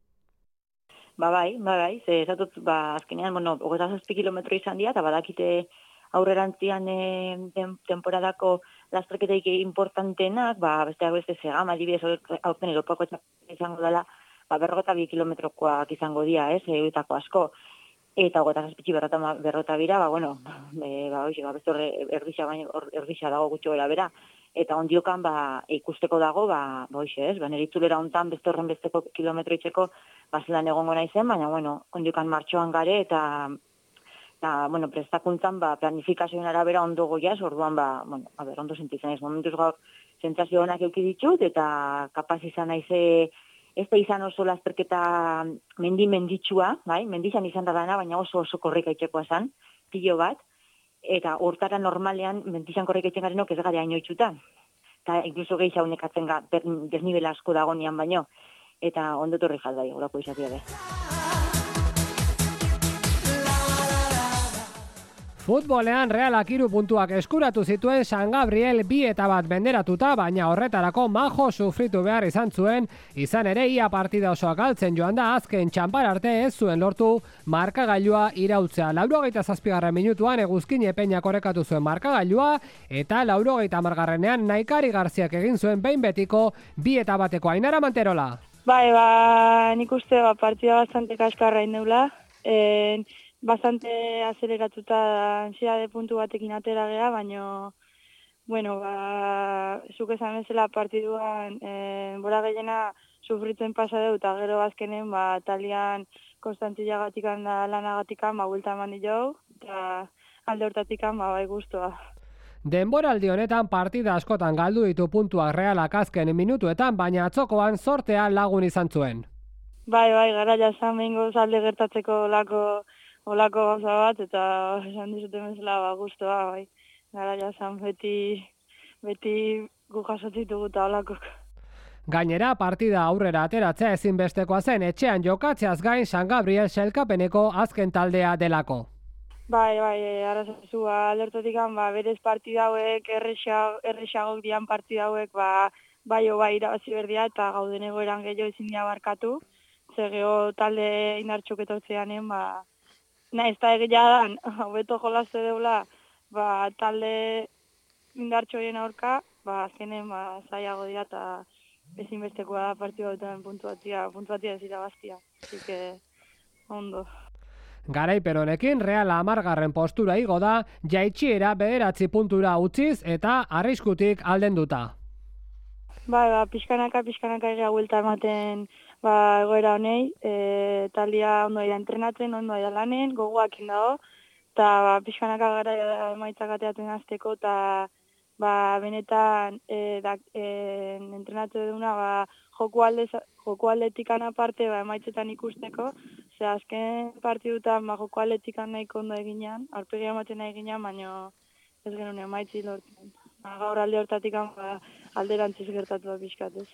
Ba bai, ba bai, ze esatut ba azkenean, bueno, hogeita zazpi kilometro izan dira eta badakite aurrerantzian e, den, temporadako lasterketeik importantenak, ba, besteak beste segama, adibidez, aurten Europako izango dela, ba, berrogeta bi kilometrokoak izango dira, ez, egitako asko. Eta hogeita zazpitxi berrota bira, ba, bueno, e, ba, oixe, ba, beste horre erdisa, baina erdisa dago gutxo bera bera. eta ondiokan ba, ikusteko dago, ba, boixe ez, ba, nire itzulera hontan beste horren besteko kilometro itxeko bazelan egongo naizen, baina, bueno, ondiokan martxoan gare, eta, eta bueno, prestakuntzan, ba, planifikazioen arabera ondo goiaz, orduan, ba, bueno, a ber, ondo sentitzen ez, momentuz gaur, sentsazio honak euki ditut, eta kapaz izan naize, ez da izan oso lasterketa mendi menditsua, bai, mendizan izan da dana, baina oso oso korrika itxekoa zan, pilo bat, eta hortara normalean mendizan korrika itxen garenok ez gara haino itxuta. Eta inkluso gehi zaunekatzen ga, desnibela asko dagonian baino, eta ondo torri jat bai, horako izatea be. Futbolean Realak hiru puntuak eskuratu zituen San Gabriel bi eta bat benderatuta, baina horretarako majo sufritu behar izan zuen, izan ere ia partida osoa galtzen joan da azken txanpar arte ez zuen lortu markagailua iraultzea. Laurogeita zazpigarren minutuan Eguzkin Epeinak orekatu zuen markagailua, eta laurogeita hamargarrenean Naikari Garziak egin zuen behin betiko bi eta bateko. Ainara Manterola. Bai, ba, nik uste ba, partida bastante kaskarra indeula. Eh, bastante aceleratuta ansiedade puntu batekin atera gea, baina, bueno, ba, zuk esan bezala partiduan eh, bora gehiena sufritzen pasa dut, eta gero azkenen, ba, talian konstantzilagatikan da lanagatikan, ba, buelta eman dio, eta alde hortatikan, ba, bai guztua. Denboraldi honetan partida askotan galdu ditu puntuak Realak azken minutuetan, baina atzokoan zortea lagun izan zuen. Bai, bai, gara jazan behingoz alde gertatzeko olako olako gauza bat, eta esan dizuten bezala ba, guztua, bai. Gara jazan beti, beti gu jasotzitugu eta olakok. Gainera, partida aurrera ateratzea ezinbestekoa zen etxean jokatzeaz gain San Gabriel sailkapeneko azken taldea delako. Bai, bai, arrazazu, alertotik ba, berez partida hauek, errexagok dian partida hauek, ba, bai o bai irabazi berdia, eta gauden egoeran gehiago ezin dira barkatu, ze geho talde indartxok etortzeanen, ba, na, ez da egia dan, hobeto jolazte deula, ba, talde indartxoien aurka, ba, azkenen, ba, zaiago dira, eta ezinbestekoa da partida hauetan puntuatia, puntuatia ez irabaztia, así que, ondo. Garaipen honekin Reala hamargarren postura igo da, jaitsiera bederatzi puntura utziz eta arriskutik aldenduta. Bai, ba, pixkanaka, pixkanaka egia buelta ematen ba, egoera honei, e, talia ondo da entrenatzen, ondo da lanen, gogoak indago, eta ba, pixkanaka gara emaitzak ateatzen azteko, eta ba, benetan e, da, e, entrenatzen duna ba, joku, alde, joku aldetikan aparte ba, emaitzetan ikusteko, ze azken partidutan ba, joku aldetikan nahiko ondo eginean, aurpegia ematen nahi eginean, baina ez genuen emaitzi lortzen. Ba, gaur alde hortatik ba, alderantziz gertatu da pixkatez.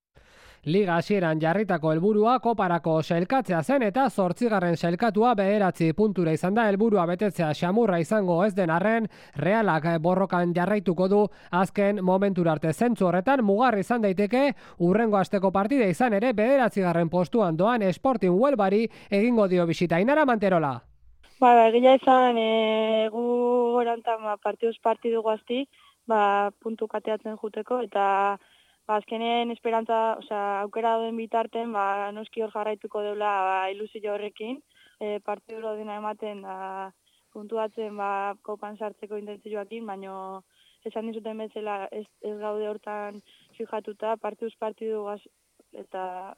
Liga hasieran jarritako helburua koparako sailkatzea zen eta zortzigarren sailkatua bederatzi puntura izan da helburua betetzea xamurra izango ez den arren, Realak borrokan jarraituko du azken momentura arte. Zentzu horretan mugarri izan daiteke urrengo asteko partida izan ere bederatzigarren postuan doan Sporting Huelvari egingo dio bisita. Ainara Manterola. Ba, egia izan e, gu gorantan ba, partiduz partidu guazti, ba, puntu kateatzen juteko eta ba, azkenen esperantza, osea, aukera duen bitarten, ba, noski hor jarraituko deula ba, ilusio horrekin, e, partidu dena ematen da puntuatzen ba, kopan sartzeko intentzioakin, baina esan dizuten bezala ez, ez gaude hortan fijatuta, partiduz partidu gaz, eta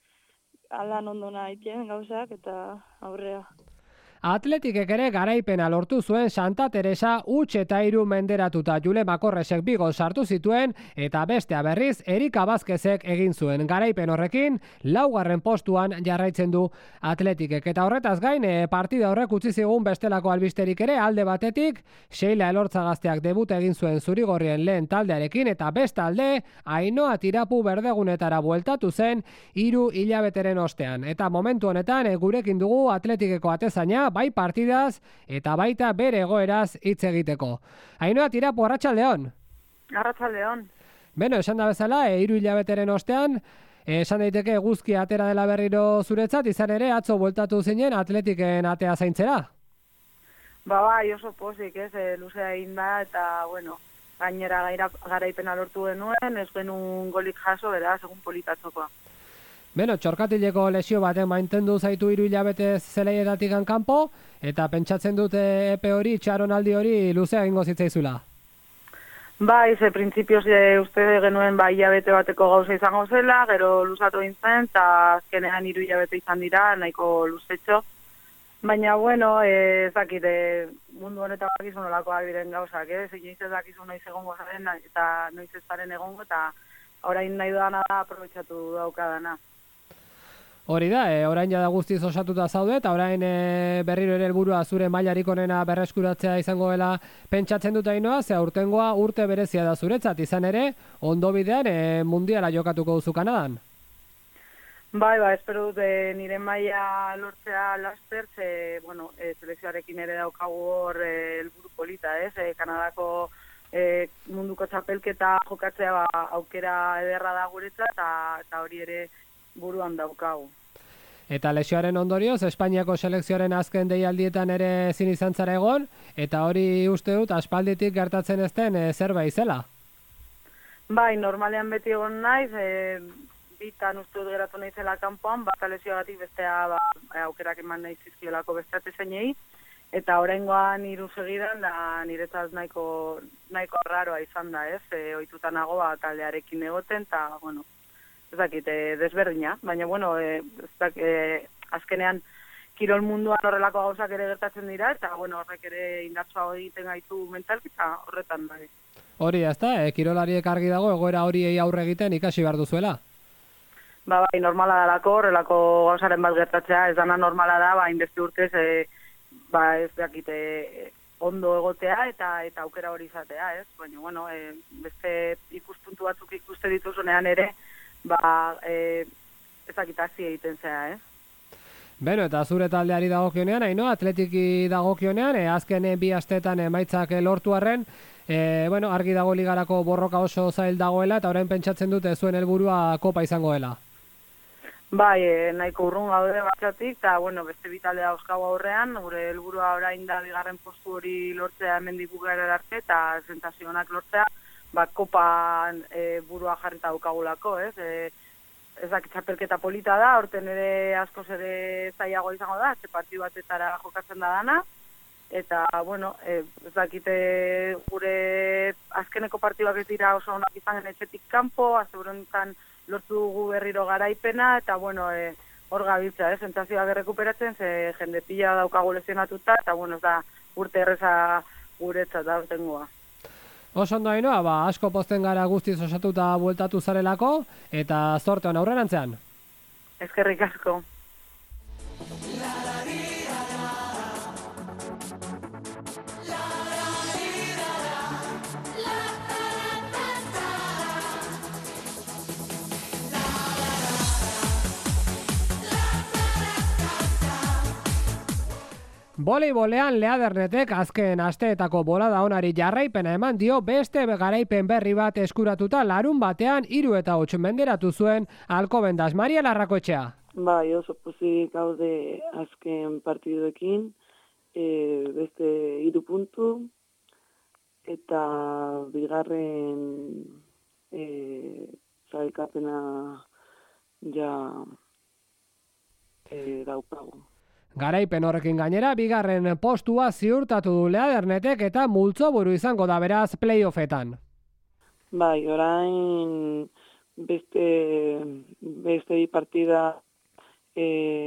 aldan ondona itien gauzak eta aurrea. Atletikek ere garaipena lortu zuen Santa Teresa huts eta hiru menderatuta. Jule Makorresek bi gol sartu zituen eta bestea berriz Erika Vazquezek egin zuen. Garaipen horrekin laugarren postuan jarraitzen du Atletikek. Eta horretaz gain partida horrek utzi zigun bestelako albisterik ere alde batetik Sheila Elortzagazteak debuta egin zuen Zurigorrien lehen taldearekin eta bestalde Ainoa Tirapu berdegunetara bueltatu zen hiru hilabeteren ostean. Eta momentu honetan gurekin dugu Atletikeko atezaina bai partidaz eta baita bere egoeraz hitz egiteko. Ainoa Tirapu, arratsaldeon. Arratsaldeon. Beno, esan da bezala, hiru hilabeteren ostean, esan daiteke eguzki atera dela berriro zuretzat, izan ere atzo bueltatu zinen Atletiken atea zaintzera. Ba, bai, oso pozik, ez, e, luzea egin da, eta, bueno, gainera gaira, garaipena lortu genuen, ez genuen golik jaso, beraz, egun politatzokoa. Beno, txorkatileko lesio baten maintendu zaitu hiru hilabete zeleietatik kanpo eta pentsatzen dute epe hori, txaronaldi hori luzea egingo zitzaizula. Bai, ze printzipioz e, uste genuen ba, hilabete bateko gauza izango zela, gero luzatu gintzen, eta azkenean hiru hilabete izan dira, nahiko luzetxo. Baina, bueno, e, ez dakit, e, mundu honetan bakizu nolakoak diren gauzak, ez? Inoiz ez dakizu noiz egongo zaren, eta noiz ez zaren egongo, eta orain nahi dudana da aprobetxatu daukadana. Hori da, e, orain jada guztiz osatuta zaude, eta orain e, berriro ere helburua zure mailarik onena berreskuratzea izango dela pentsatzen dut Ainoa, ze aurtengoa urte berezia da zuretzat, izan ere, ondo bidean e, mundiala jokatuko duzu Kanadan. Bai, ba, espero dut e, nire maila lortzea laster, ze, bueno, e, selekzioarekin ere daukagu hor e, helburu polita, ez? E, Kanadako e, munduko txapelketa jokatzea ba, aukera ederra da guretzat, eta hori ere buruan daukagu. Eta lesioaren ondorioz, Espainiako selekzioaren azken deialdietan ere ezin izan zara egon, eta hori uste dut aspalditik gertatzen ezten e, zerbait zela. Bai, normalean beti egon naiz, e, bitan uste dut geratu naizela kanpoan, bata lesioagatik bestea ba, aukerak eman nahi zizkiolako bestate zeinei, eta oraingoan hiru segidan da niretzat nahiko, nahiko raroa izan da, ez? E, ohituta nago ba, taldearekin egoten, eta, bueno, ez dakit, e, desberdina, baina, bueno, e, ez dakit, e, azkenean kirol munduan horrelako gauzak ere gertatzen dira, eta, bueno, horrek ere indartsua egiten gaitu mentalki, eta horretan, bai. Hori, ez da, e, kirolariek argi dago, egoera horiei aurre egiten ikasi behar duzuela. Ba, bai, normala dalako, horrelako gauzaren bat gertatzea, ez dana normala da, ba, inbeste urtez, e, ba, ez dakit, e, ondo egotea, eta eta aukera hori izatea, ez? Baina, bueno, e, beste ikuspuntu batzuk ikuste dituzunean ere, ba, e, ezakitazio egiten zea, eh? Beno, eta zure taldeari dagokionean, haino, atletiki dagokionean, e, azken bi asteetan emaitzak lortu arren, e, bueno, argi dago ligarako borroka oso zail dagoela, eta orain pentsatzen dute zuen helburua kopa izango dela. Bai, e, nahiko urrun gaude batzatik, eta, bueno, beste bi talde dauzkagu aurrean, gure helburua orain da bigarren postu hori lortzea hemendik bukaera arte, eta sensazionak lortzea, ba, kopan e, burua jarrita daukagulako, ez? E, ez dakit txapelketa polita da, orten ere askoz ere zailago izango da, ze partidu batetara jokatzen da dana, eta, bueno, e, ez dakite gure azkeneko partiduak ez dira oso onak izan etxetik kanpo, azeburontan lortu dugu berriro garaipena, eta, bueno, e, hor gabiltza, ez? Sentazioak errekuperatzen, ze jende pila daukagu lesionatuta, eta, bueno, ez da urte erreza guretzat da urtengoa. Oso ondo Ainoa, ba, asko pozten gara guztiz osatuta bueltatu zarelako, eta zorte hon aurrerantzean. Eskerrik asko. Voleibolean Leadernetek azken asteetako bolada onari jarraipena eman dio, beste garaipen berri bat eskuratuta larun batean hiru eta hots menderatu zuen Alcobendas. Maria Larrakoetxea. Bai, oso pozik gaude azken partiduekin, e, beste hiru puntu, eta bigarren e, zailkapena ja e, daukagu. Garaipen horrekin gainera, bigarren postua ziurtatu du Leadernetek eta multzoburu izango da beraz playoffetan. Bai, orain beste, beste bi partida e,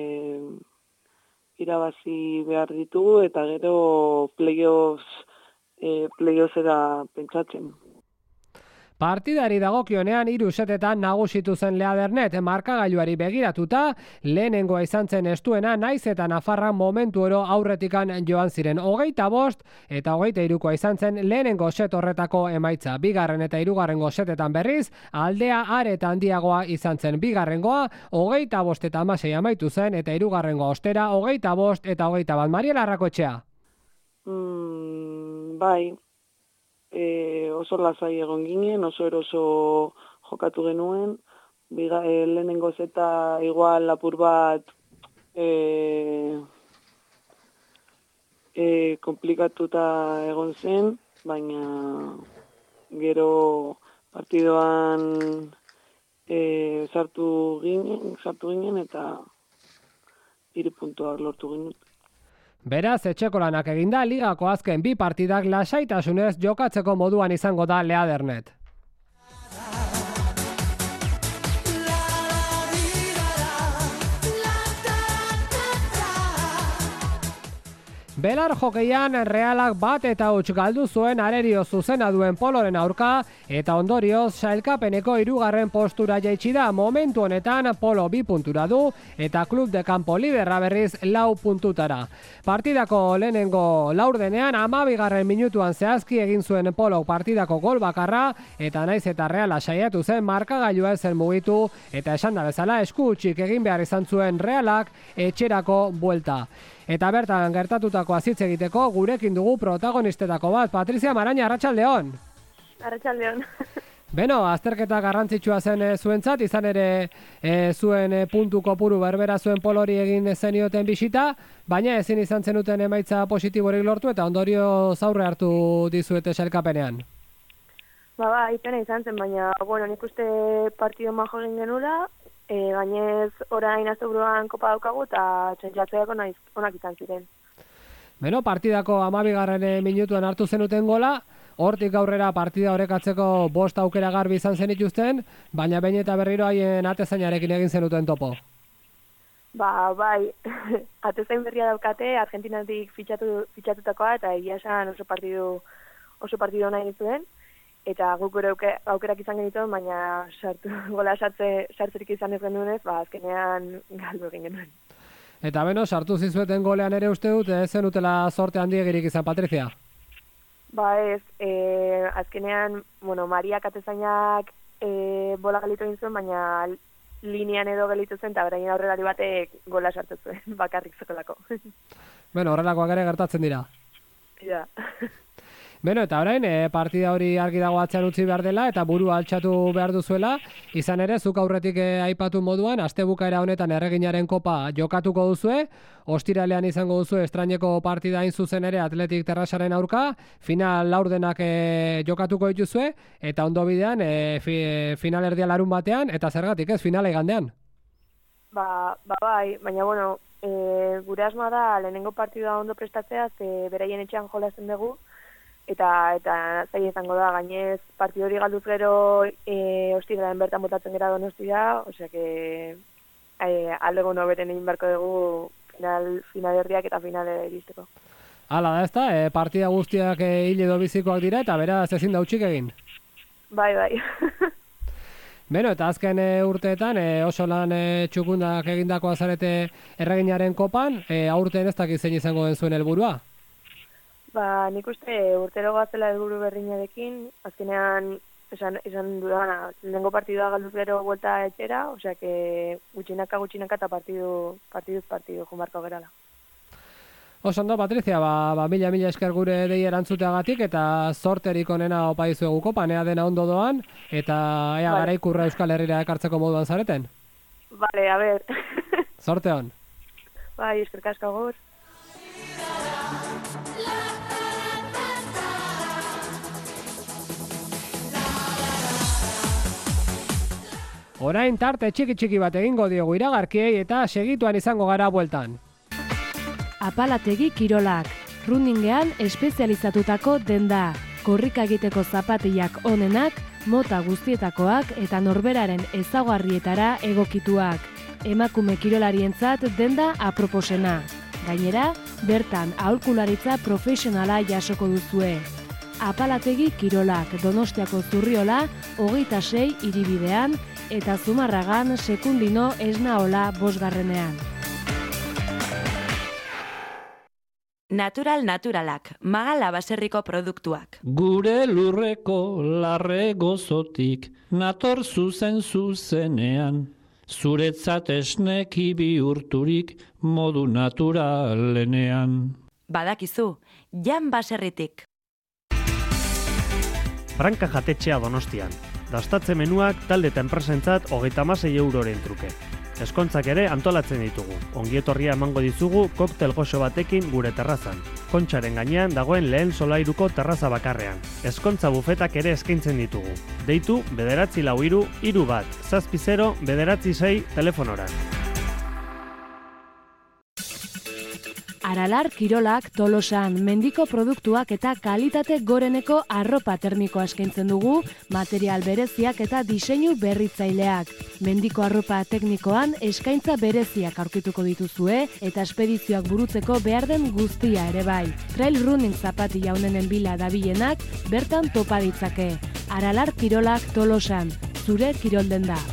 irabazi behar ditugu eta gero playoffs, e, playoffsera pentsatzen. Partidari dagokionean hiru setetan nagusitu zen Leadernet, markagailuari begiratuta, lehenengoa izan zen estuena, naiz eta Nafarra momentu oro aurretikan joan ziren. Hogeita bost eta hogeita hirukoa izan zen lehenengo set horretako emaitza. Bigarren eta hirugarrengo setetan berriz, aldea are eta handiagoa izan zen. Bigarrengoa, hogeita bost eta hamasei amaitu zen, eta hirugarrengo ostera, hogeita bost eta hogeita bat. Maria Larrakoetxea. Mm, bai. E, oso lasai egon ginen, oso eroso jokatu genuen, Biga, e, lehenengo zeta igual lapur bat e, e, komplikatuta egon zen, baina gero partidoan e, sartu ginen, sartu ginen eta hiru puntua lortu ginen. Beraz, etxeko lanak eginda ligako azken bi partidak lasaitasunez jokatzeko moduan izango da Leadernet. Belar jokeian Realak bat eta huts galdu zuen arerio zuzena duen Poloren aurka eta ondorioz sailkapeneko hirugarren postura jaitsi da. Momentu honetan Polo bi puntura du eta Club de Campo liderra berriz lau puntutara. Partidako lehenengo laurdenean hamabigarren minutuan zehazki egin zuen Polo partidako gol bakarra eta naiz eta Reala saiatu zen markagailua ezen mugitu eta esan da bezala esku hutsik egin behar izan zuen Realak etxerako buelta. Eta bertan gertatutako azitz egiteko gurekin dugu protagonistetako bat. Patrizia Maraña, arratsaldeon. Arratsaldeon. Beno, azterketa garrantzitsua zen e, zuentzat, izan ere e, zuen e, puntu kopuru berbera zuen Polori egin zenioten bisita, baina ezin izan zenuten emaitza positiborik lortu eta ondorio zaurre hartu dizuete sailkapenean. Ba, ba, ipena izan zen, baina, bueno, nik uste partido majo egin genula, E, gainez orain asteburuan kopa daukagu eta txentxatzeak onak izan ziren. Beno, partidako hamabigarren minutuan hartu zenuten gola, hortik aurrera partida orekatzeko bost aukera garbi izan zenituzten, baina behin eta berriro haien atezainarekin egin zenuten topo. Ba, bai, atezain berria daukate, Argentinatik fitxatu, fitxatutakoa eta egia esan oso partidu, oso partidu nahi zuen. Eta guk gure aukerak izan genituen, baina sartu, gola sartze, sartzerik izan ez genuen ez, ba, azkenean galdu egin genuen. Eta beno, sartu zizueten golean ere uste dut, ez zenutela sorte handiegirik izan, Patrizia? Ba ez, e, azkenean, bueno, Mariak atezainak e, bola galitu egin zuen, baina linean edo galitu zen, eta beraien aurrelari batek gola sartu zuen, bakarrik zekolako. Beno, horrelakoak ere gertatzen dira. Ja. Beno, eta orain, e, partida hori argi dago atzean utzi behar dela eta burua altxatu behar duzuela, izan ere, zuk aurretik e, aipatu moduan, astebukaera honetan erreginaren kopa jokatuko duzue, ostiralean izango duzu estraineko partida hain zuzen ere Atletik Terrasaren aurka, final laurdenak e, jokatuko dituzue, eta ondo bidean, e, fi, e, final erdia larun batean, eta zergatik ez, finala igandean. Ba, ba bai, baina bueno, e, gure asmoa da lehenengo partida ondo prestatzea, ze beraien etxean jolasten dugu, Eta eta zaila izango da, gainez partidu hori galduz gero e, ostiralean bertan botatzen gara Donostia, osea que e, aldego noberen egin beharko dugu final, final erdiak eta finale iristeko. Hala da ezta, e, partida guztiak e, hil edo bizikoak dira eta beraz ezin da utzik egin. Bai, bai. Beno, eta azken e, urteetan e, oso lan e, txukundak egindako azarete erreginaren kopan, e, aurten ez dakiz zein izango den zuen helburua. Ba, nik uste urtero gazela helburu berrinarekin, azkenean esan, esan dudana, lehenengo partidua galduz gero vuelta etxera, osea que gutxinaka gutxinaka eta partidu, partiduz partidu jumarko gerala. Oso ondo, Patrizia, ba, ba, mila mila esker gure dei erantzuteagatik eta zorterik onena opa dizuegu kopan, ea dena ondo doan, eta ea vale. Garaikurra Euskal Herrira ekartzeko moduan zareten. Vale, a ver. Zorte hon. Bai, eskerrik asko gaur. Orain tarte txiki-txiki bat egingo diogu iragarkiei eta segituan izango gara bueltan. Apalategi Kirolak, runningean espezializatutako denda, korrika egiteko zapatiak onenak, mota guztietakoak eta norberaren ezaugarrietara egokituak. Emakume kirolarientzat denda aproposena. Gainera, bertan aholkularitza profesionala jasoko duzue. Apalategi Kirolak, Donostiako Zurriola, hogeita sei hiribidean, eta Zumarragan sekundino esnaola bosgarrenean. Natural naturalak, Magala baserriko produktuak. Gure lurreko larre gozotik, nator zuzen zuzenean, zuretzat esneki bihurturik modu naturalenean. Badakizu, Jan baserritik. Franka jatetxea Donostian. Dastatze menuak talde eta enpresentzat hogeita hamasei euroren truke. Eskontzak ere antolatzen ditugu. Ongietorria emango dizugu koktel goxo batekin gure terrazan. Kontxaren gainean dagoen lehen solairuko terraza bakarrean. Eskontza bufetak ere eskaintzen ditugu. Deitu bederatzi lau hiru hiru bat, zazpi zero bederatzi sei telefonora. Aralar Kirolak Tolosan mendiko produktuak eta kalitate goreneko arropa termikoa eskaintzen dugu, material bereziak eta diseinu berritzaileak. Mendiko arropa teknikoan eskaintza bereziak aurkituko dituzue eta espedizioak burutzeko behar den guztia ere bai. Trail running zapati jaunenen bila dabilenak bertan topa ditzake. Aralar Kirolak Tolosan, zure kirolden da.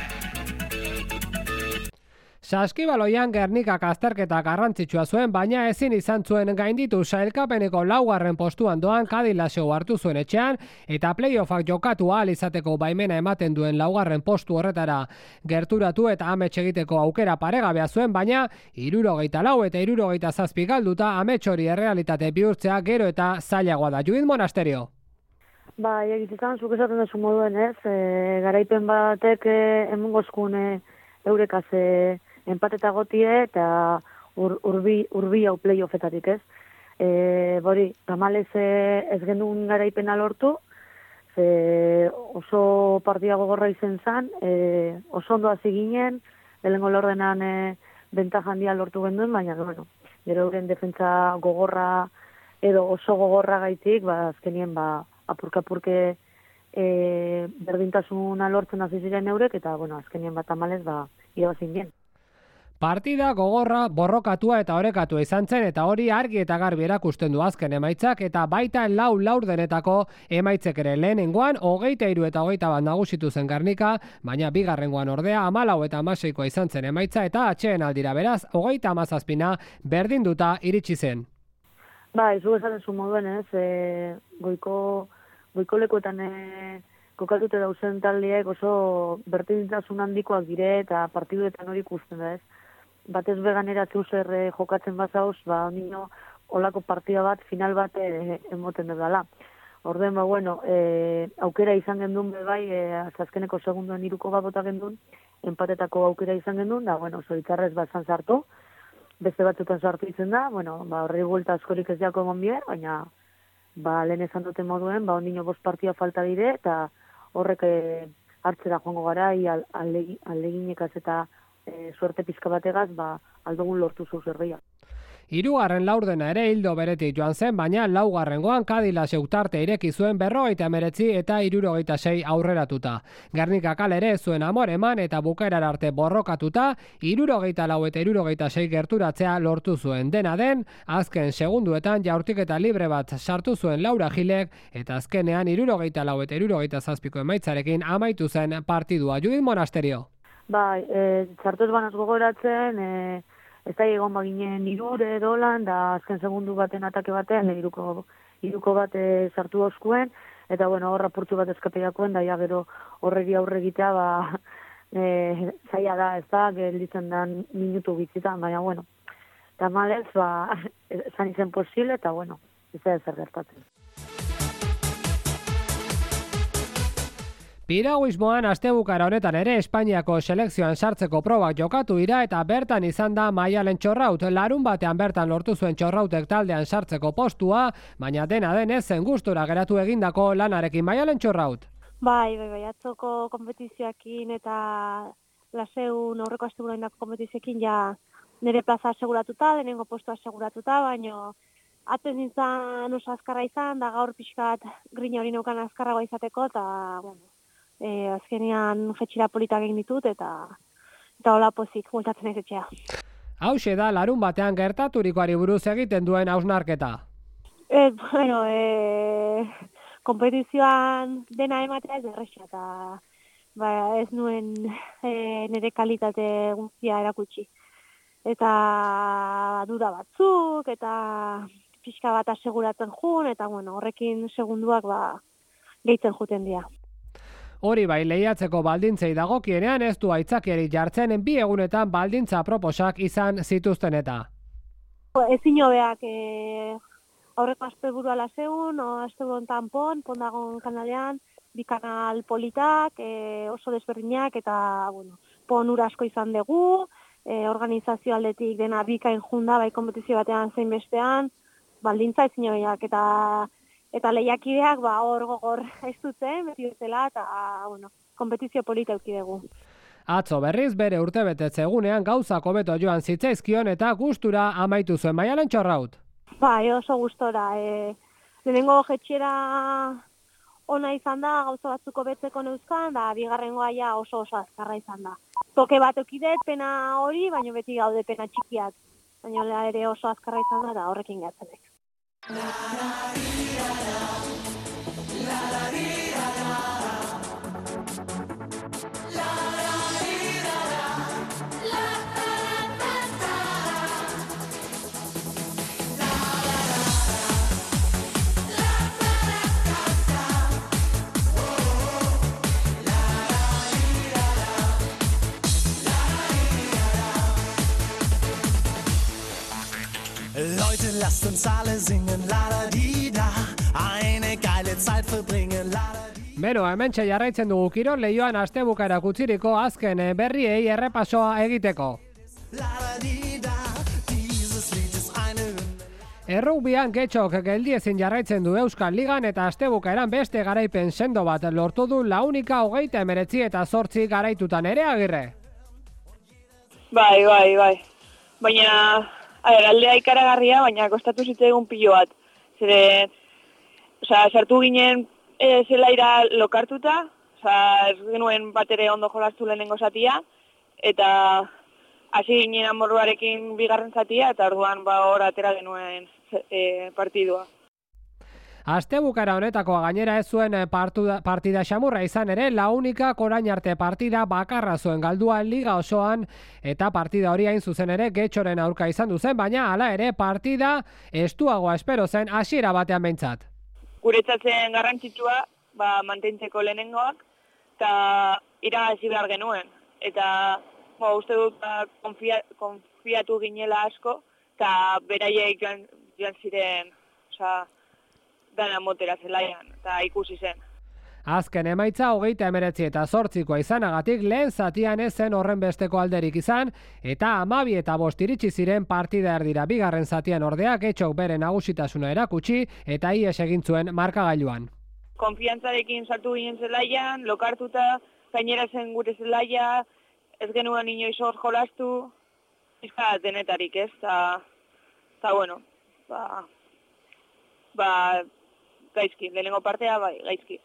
Saskibaloian Gernikak azterketa garrantzitsua zuen, baina ezin izan zuen gainditu sailkapeneko laugarren postuan doan Kadilaseo hartu zuen etxean, eta playoffak jokatu ahal izateko baimena ematen duen laugarren postu horretara gerturatu eta amets egiteko aukera paregabea zuen, baina hirurogeita lau eta hirurogeita zazpi galduta amets hori errealitate bihurtzea gero eta zailagoa da. Judith Monasterio. Ba, egizitan, zuk esaten duzu moduen ez, e, garaipen batek e, emungozkun e, eurekaz e, empateta gotie eta ur, urbi, urbi hau playoffetatik ez. E, bori, tamalez e, ez gendun garaipena lortu, ze oso partida gogorra izen zan, e, oso ondo hasi ginen, lehengo lordenan e, bentaja handia lortu genduen, baina, bueno, gero euren defentsa gogorra edo oso gogorra gaitik, ba, azkenien, ba, apurka-apurke e, berdintasuna lortzen hasi ziren eurek, eta, bueno, azkenien bat tamalez, ba, irabazin bien. Partida gogorra, borrokatua eta orekatua izan zen, eta hori argi eta garbi erakusten du azken emaitzak, eta baita lau laurdenetako emaitzek ere. Lehenengoan, hogeita hiru eta hogeita bat nagusitu zen Gernika, baina bigarrengoan ordea hamalau eta hamaseikoa izan zen emaitza, eta atxeen aldira beraz, hogeita hamazazpina berdinduta iritsi zen. Ba, izu esaten zu moduen ez, e, goiko, goiko lekuetan e, kokatute dauzen taldeek oso berdintasun handikoak dire, eta partiduetan hori ikusten da ez. Batez beganera txuzer eh, jokatzen bazauz, ba, nino olako partida bat, final bat eh, emoten dela. Orden, ba, bueno, eh, aukera izan gendun, bai, eh, azkeneko segundoen iruko bat bota gendun, empatetako aukera izan gendun, da, bueno, zoitzarrez bat zan sartu, beste batzutan sartu izen da, bueno, ba, horri buelta askorik ez jako egon bier, baina, ba, lehen esan duten moduen, ba, nino bost partida falta dire, eta horrek eh, hartzera joango gara, aldeginekaz eta E, suerte pizka bategaz, ba, aldogun lortu zu zerbait. Hirugarren laurdena ere hildo beretik joan zen, baina laugarrengoan Kadilaseu tarte ireki zuen berrogeita hemeretzi eta hirurogeita sei aurreratuta. Gernikak ere zuen amor eman eta bukaerara arte borrokatuta, hirurogeita lau eta hirurogeita sei gerturatzea lortu zuen. Dena den, azken segunduetan jaurtiketa libre bat sartu zuen Laura Gilek, eta azkenean hirurogeita lau eta hirurogeita zazpiko emaitzarekin amaitu zen partidua. Judith Monasterio. Bai, e, txartuz banaz gogoratzen, e, ez da egon baginen irure dolan, da azken segundu baten atake batean, iruko, iruko bat e, sartu oskuen, eta bueno, horra purtsu bat eskapeiakoen, da ja gero horregi aurre egitea, ba, e, zaila da, ez da, gelditzen dan minutu bitzitan, baina bueno, eta malez, ba, zan izen posible, eta bueno, ez da ezer gertatzen. Piraguismoan astebukara honetan ere Espainiako selekzioan sartzeko probak jokatu dira eta bertan izan da Maialen Txorraut. Larun batean bertan lortu zuen Txorrautek taldean sartzeko postua, baina dena denez zen gustura geratu egindako lanarekin. Maialen Txorraut. Bai, bai, bai, atzoko kompetizioekin eta laseun aurreko asteburaindako kompetizioekin ja nire plaza aseguratuta, denengo postua aseguratuta, baina atzen nintzen oso azkarra izan, da gaur pixkat grina hori neukan azkarragoa izateko, eta, bueno, E, azkenean jetxira politak egin ditut eta eta hola pozik multatzen ez etxea. Hauxe da larun batean gertaturikoari buruz egiten duen hausnarketa. E, bueno, e, kompetizioan dena ematea ez errexia eta ba, ez nuen e, nire kalitate guztia erakutsi. Eta duda batzuk eta pixka bat aseguratzen jun eta bueno, horrekin segunduak ba, gehitzen juten dira. Hori bai, lehiatzeko baldintzei dagokienean ez du aitzakiarik jartzen bi egunetan baldintza proposak izan zituzten eta. Ezin hobeak e, aurreko asteburua laseun, o asteburontan pon, pondagon kanalean, bi kanal politak, e, oso desberdinak eta bueno, pon ura asko izan dugu, e, organizazio aldetik dena bikain junda, bai kompetizio batean zein bestean, baldintza ezin hobeak eta Eta lehiakideak ba hor gogor ez duten, beti bezala, eta bueno, kompetizio polita eduki dugu. Atzo berriz bere urtebetetze egunean gauzak hobeto joan zitzaizkion eta gustura amaitu zuen. Maialen Txorraut. Bai, oso gustora. E, lehenengo jetxera ona izan da, gauza batzuk hobetzeko neuzkan, da bigarrengoa ja oso oso azkarra izan da. Toke bat okidet pena hori, baina beti gaude pena txikiak. Baina ere oso azkarra izan da, da horrekin gertzenek. Leute, lasst uns alle singen, la-da-di-da, eine geile Zeit verbringen, la-da-di-da. Bero, hementxe jarraitzen dugu kirol leioan astebukaera kutziriko azken berriei errepasoa egiteko. La-da-di-da, dieses Lied ist eine Hymne. Errugbian Getxok geldiezin jarraitzen du Euskal Ligan eta astebukaeran beste garaipen sendo bat lortu du launika hogeita emeretzi eta zortzi garaitutan ere Agirre. Bai, bai, bai. Baina... Aher, aldea ikaragarria, baina kostatu zitzaigun pilo bat. Zere, oza, sartu ginen e, zelaira lokartuta, oza, ez genuen bat ere ondo jolastu lehenengo zatia, eta hasi ginen amorruarekin bigarren zatia, eta orduan ba hor atera genuen e, partidua. Astebukara honetakoa gainera ez zuen partida, partida xamurra izan ere, launika orain arte partida bakarra zuen galdua liga osoan eta partida hori hain zuzen ere Getxoren aurka izan duzen, baina hala ere partida estuagoa espero zen hasiera batean behintzat. Guretzatzen garrantzitsua, ba, mantentzeko lehenengoak, eta iragazi behar genuen. Eta ba, uste dut ba, konfia, konfiatu ginela asko, eta beraiek joan, joan ziren, oza, dana motera zelaian, eta ikusi zen. Azken emaitza hogeita emeretzi eta zortzikoa izanagatik lehen zatian ez zen horren besteko alderik izan, eta amabi eta bost iritsi ziren partida erdira bigarren zatian ordea Getxok bere nagusitasuna erakutsi eta ies egin zuen markagailuan. Konfiantzarekin sartu ginen zelaian, lokartuta, gainera zen gure zelaia, ez genuen inoiz hor jolastu, izka denetarik ez, eta, eta bueno, ba, ba, gaizki, lehenengo partea, bai, gaizki.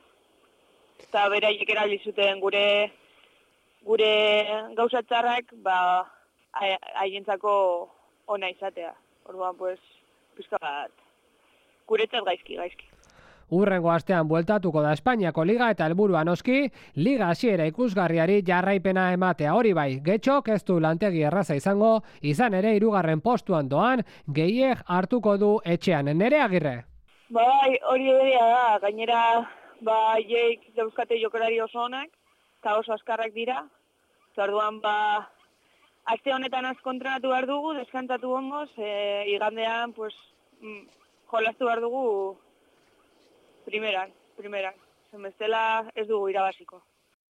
Eta beraiek erabili zuten gure gure gauzatzarrak, ba, haientzako ona izatea. Orduan, pues, pizka bat, guretzat gaizki, gaizki. Urrengo astean bueltatuko da Espainiako Liga eta helburua noski, Liga hasiera ikusgarriari jarraipena ematea hori bai. Getxok ez du lantegi erraza izango, izan ere hirugarren postuan doan, gehiek hartuko du etxean. Nere Agirre? Bai, hori egia da, gainera, ba, jeik dauzkate jokalari oso onak, eta oso azkarrak dira. Eta orduan, ba, aste honetan azkontrenatu behar dugu, deskantatu hongoz, e, igandean, pues, mm, jolastu behar dugu primeran, primeran. Zenbestela ez dugu irabaziko.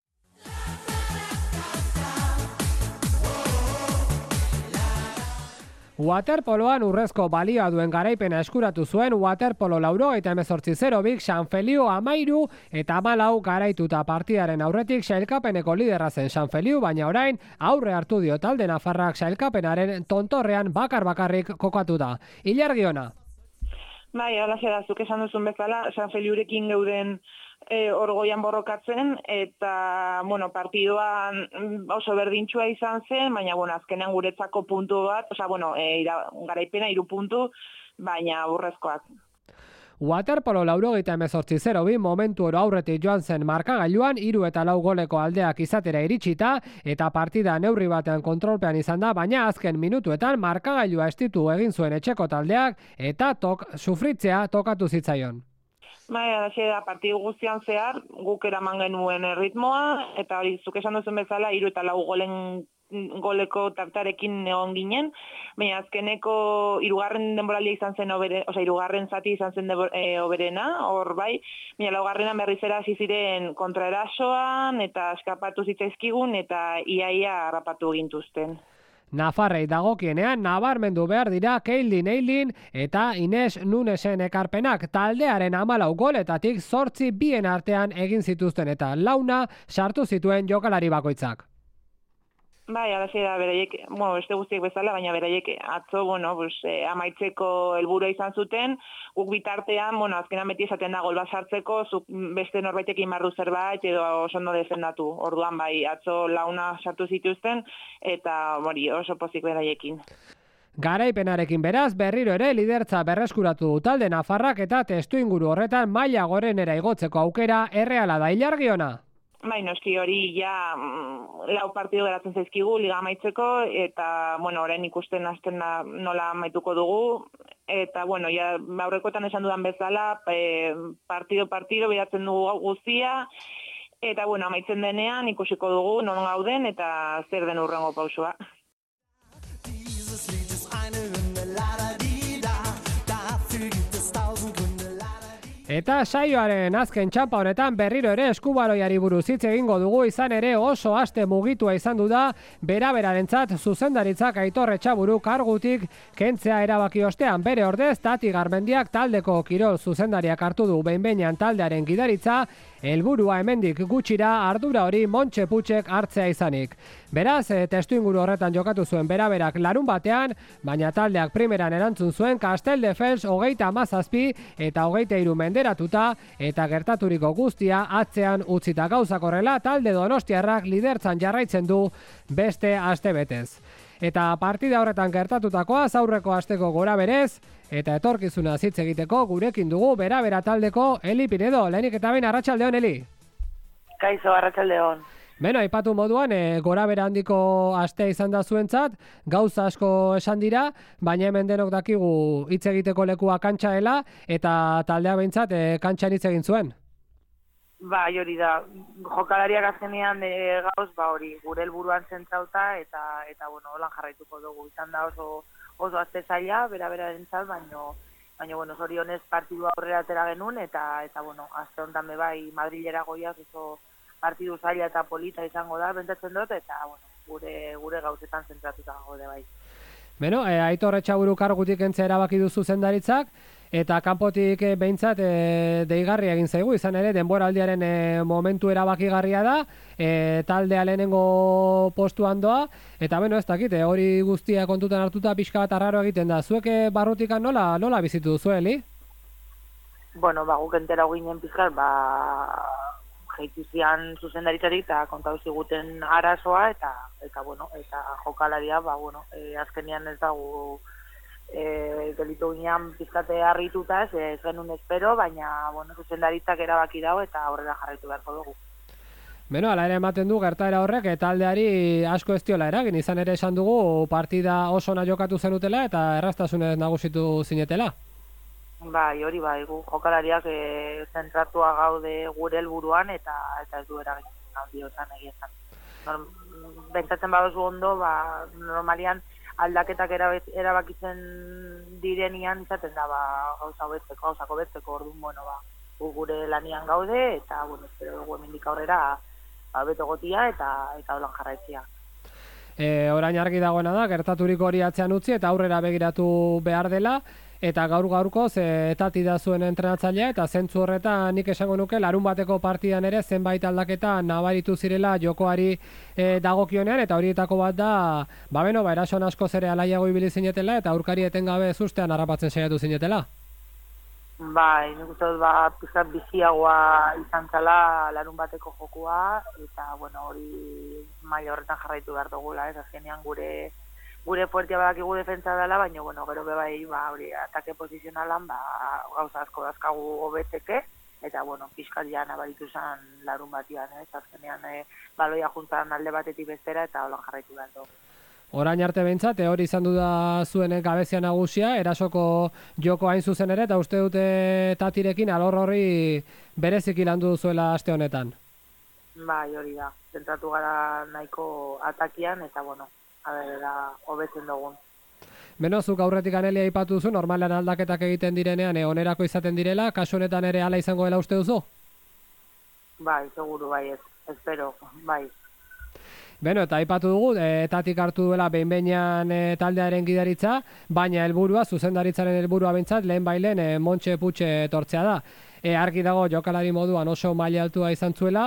Waterpoloan urrezko balioa duen garaipena eskuratu zuen Waterpolo laurogeita hemezortzi zero bik San Feliu amairu eta hamalau garaituta partidaren aurretik sailkapeneko liderra zen San Feliu, baina orain aurre hartu dio talde nafarrak sailkapenaren tontorrean bakar bakarrik kokatu da. Ilargi ona. Bai, alaxe da, zuk esan duzun bezala, San Feliurekin geuden e, orgoian borrokatzen, eta, bueno, partiduan oso berdintxua izan zen, baina, bueno, azkenean guretzako puntu bat, oza, bueno, e, ira, garaipena hiru puntu, baina burrezkoak. Waterpolo laurogeita hemezortzi zero bi momentu oro aurretik joan zen markagailuan hiru eta lau goleko aldeak izatera iritsita eta partida neurri batean kontrolpean izan da, baina azken minutuetan markagailua estitu egin zuen etxeko taldeak eta tok sufritzea tokatu zitzaion. Bai, hasi da partidu guztian zehar, guk eraman genuen erritmoa, eta hori zuk esan duzen bezala hiru eta lau golen goleko tartarekin egon ginen, baina azkeneko hirugarren denboraldia izan zen obere, osea hirugarren zati izan zen e, oberena, hor bai, baina laugarrenan berriz era hasi ziren kontraerasoan eta eskapatu zitzaizkigun eta iaia harrapatu gintuzten. Nafarrei dagokienean nabarmendu behar dira Keildin Eilin eta Ines Nunesen ekarpenak taldearen hamalau goletatik zortzi bien artean egin zituzten eta launa sartu zituen jokalari bakoitzak. Bai, alaxe da, beraiek, bueno, beste guztiek bezala, baina beraiek atzo, bueno, pues, eh, amaitzeko helburua izan zuten, guk bitartean, bueno, azkenan beti esaten da gol bat sartzeko, zuk beste norbaitekin barru zerbait, edo oso ondo defendatu. Orduan, bai, atzo launa sartu zituzten, eta hori oso pozik beraiekin. Garaipenarekin beraz, berriro ere lidertza berreskuratu du talde nafarrak eta testuinguru horretan maila gorenera igotzeko aukera erreala da. Ilargiona. Bai, noski hori ja lau partidu geratzen zaizkigu liga amaitzeko, eta, bueno, orain ikusten hasten da nola amaituko dugu, eta, bueno, ja, aurrekotan esan dudan bezala, e, partido partido beratzen dugu guztia, eta, bueno, amaitzen denean ikusiko dugu non gauden, eta zer den urrengo pausua. Eta saioaren azken txampa honetan berriro ere eskubaloiari buruz hitz egingo dugu, izan ere oso aste mugitua izan du da beraberarentzat zuzendaritzak Aitor Etxaburu kargutik kentzea erabaki ostean. Bere ordez Tati Garmendiak taldeko kirol zuzendariak hartu du behin-behinean taldearen gidaritza, helburua hemendik gutxira ardura hori Montxe Putxek hartzea izanik. Beraz, testuinguru horretan jokatu zuen beraberak larun batean, baina taldeak primeran erantzun zuen Casteldefels hogeita hamazazpi eta hogeita hiru menderatuta eta gertaturiko guztia atzean utzita. Gauzak horrela, talde donostiarrak lidertzan jarraitzen du beste astebetez. Eta partida horretan gertatutakoa aurreko asteko gora berez, eta etorkizuna hitz egiteko gurekin dugu berabera taldeko Eli Pinedo. Lehenik eta behin arratsaldeon, Eli. Kaixo, arratsaldeon. Beno, aipatu moduan, e, gora bera handiko astea izan da zuentzat, gauza asko esan dira, baina hemen denok dakigu hitz egiteko lekua kantxaela, eta taldea behintzat e, kantxan hitz egin zuen. Ba, hori da, jokalariak azkenean e, gauz, ba hori, gure helburuan zentrauta, eta, eta bueno, holan jarraituko dugu, izan da oso, oso azte zaila, bera-bera dintzat, baina, baina, bueno, zorionez partidu aurrera atera genuen, eta, eta bueno, azte honetan bebai Madrilera goiaz oso partidu zaila eta polita izango da, bentatzen dut, eta, bueno, gure, gure gauzetan zentratuta gaude bai. Beno, e, Aitor Etxaburu kargutik entzea erabaki duzu zendaritzak, eta kanpotik e, behintzat e, deigarri egin zaigu, izan ere, denboraldiaren e, momentu erabakigarria da, e, taldea lehenengo postuan doa, eta beno, ez dakit, e, hori guztia kontutan hartuta pixka bat arraro egiten da. Zuek e, barrutikan nola, nola bizitu duzu, Eli? Bueno, ba, guk entera ginen pizkat, ba, jeituzian zuzendaritzarik eta kontatu ziguten arazoa eta eta bueno, eta jokalaria, ba bueno, e, azkenean ez dago eh delitu ginean pizkate harrituta, ez genuen espero, baina bueno, zuzendaritzak erabaki dago eta aurrera jarraitu beharko dugu. Beno, ala ere ematen du gertaera horrek taldeari asko ez diola eragin, izan ere esan dugu partida oso ona jokatu zenutela eta erraztasunez nagusitu zinetela. Bai, hori bai, gu jokalariak e, zentratua gaude gure helburuan eta eta ez du eragin handia izan egietan. Norm, bentsatzen baduzu ondo, ba, normalian aldaketak erabakitzen direnian izaten da, ba, gauza hobetzeko, gauzako hobetzeko, orduan, bueno, ba, gu gure lanian gaude eta, bueno, espero dugu hemendik aurrera ba, beto gotia eta eta holan jarraitzea. E, orain argi dagoena da, gertaturiko hori atzean utzi eta aurrera begiratu behar dela, eta gaur gaurkoz e, Tati da zuen entrenatzailea, eta zentzu horretan nik esango nuke larun bateko partidan ere zenbait aldaketa nabaritu zirela jokoari e, dagokionean, eta horietako bat da, ba beno, ba erason askoz ere alaiago ibili zinetela, eta aurkari etengabe zustean harrapatzen saiatu zinetela. Bai, nik uste dut, ba, pizkat biziagoa izan zala larun bateko jokua, eta, bueno, hori maila horretan jarraitu behar dugula, ez, azkenean gure gure fuertea badakigu defentsa dela, baina, bueno, gero bebai, ba, hori, atake posizionalan, ba, gauza asko dazkagu hobetzeke, eta, bueno, pizkat ja nabaritu zen larun batian, ez, azkenean e, baloia juntan alde batetik bestera, eta holan jarraitu behar dugu. Orain arte behintzat, hori izan du da zuen gabezia nagusia, erasoko joko hain zuzen ere, eta uste dute Tatirekin alor horri bereziki landu duzuela aste honetan. Bai, hori da, zentratu gara nahiko atakian, eta, bueno, da hobetzen dugun. Beno, zuk aurretik anelia aipatu duzu, normalean aldaketak egiten direnean, e, onerako izaten direla, kasu honetan ere hala izango dela uste duzu? Bai, seguru, bai, ez, espero, bai. Beno, eta aipatu dugu, e, Tatik hartu duela behin-behinean e, taldearen gidaritza, baina helburua, zuzendaritzaren helburua behintzat, lehen bailen e, Montxe Putxe etortzea da. E, argi dago jokalari moduan oso maila altua izan zuela,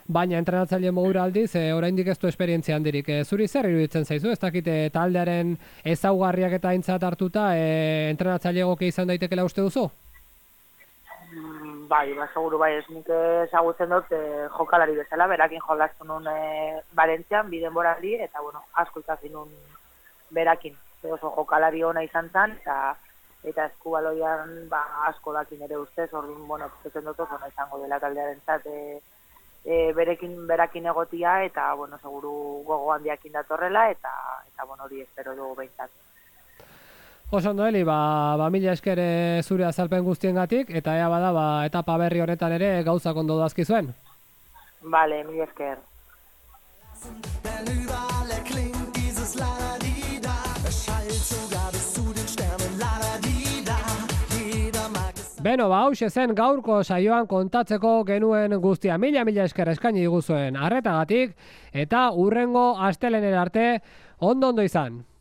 baina entrenatzaile modura aldiz, e, oraindik ez du esperientzia handirik. E, zuri zer iruditzen zaizu, ez dakite taldearen ezaugarriak eta aintzat hartuta, e, entrenatzaile egokia izan daitekela uste duzu? Mm, bai, ba, seguru bai, ez nik ezagutzen dut e, jokalari bezala, berakin jolastu nun e, Barentzian, biden boraldi, eta bueno, asko ikasi nun berakin. E, oso jokalari ona izan zen, eta eta eskubaloian ba, asko dakin ere ustez, orduan, bueno, ez dut oso izango dela taldearen zat, e, e, berekin, berakin egotia, eta, bueno, seguru gogo handiakin datorrela, eta, eta bueno, hori espero dugu behintzat. Oso ondo, Eli, ba, ba mila esker zure azalpen guztiengatik, eta ea bada, ba, etapa berri honetan ere gauzak ondo dazkizuen. Vale, mila esker. Denn überall erklingt dieses La-da-di-da. Es schallt sogar bis zu den Sternen. La-da-di-da. Jeder mag es. Beno, ba, hause zen gaurko saioan kontatzeko genuen guztia. Mila, mila esker eskaini diguzuen arretagatik, eta hurrengo astelener arte ondo ondo izan.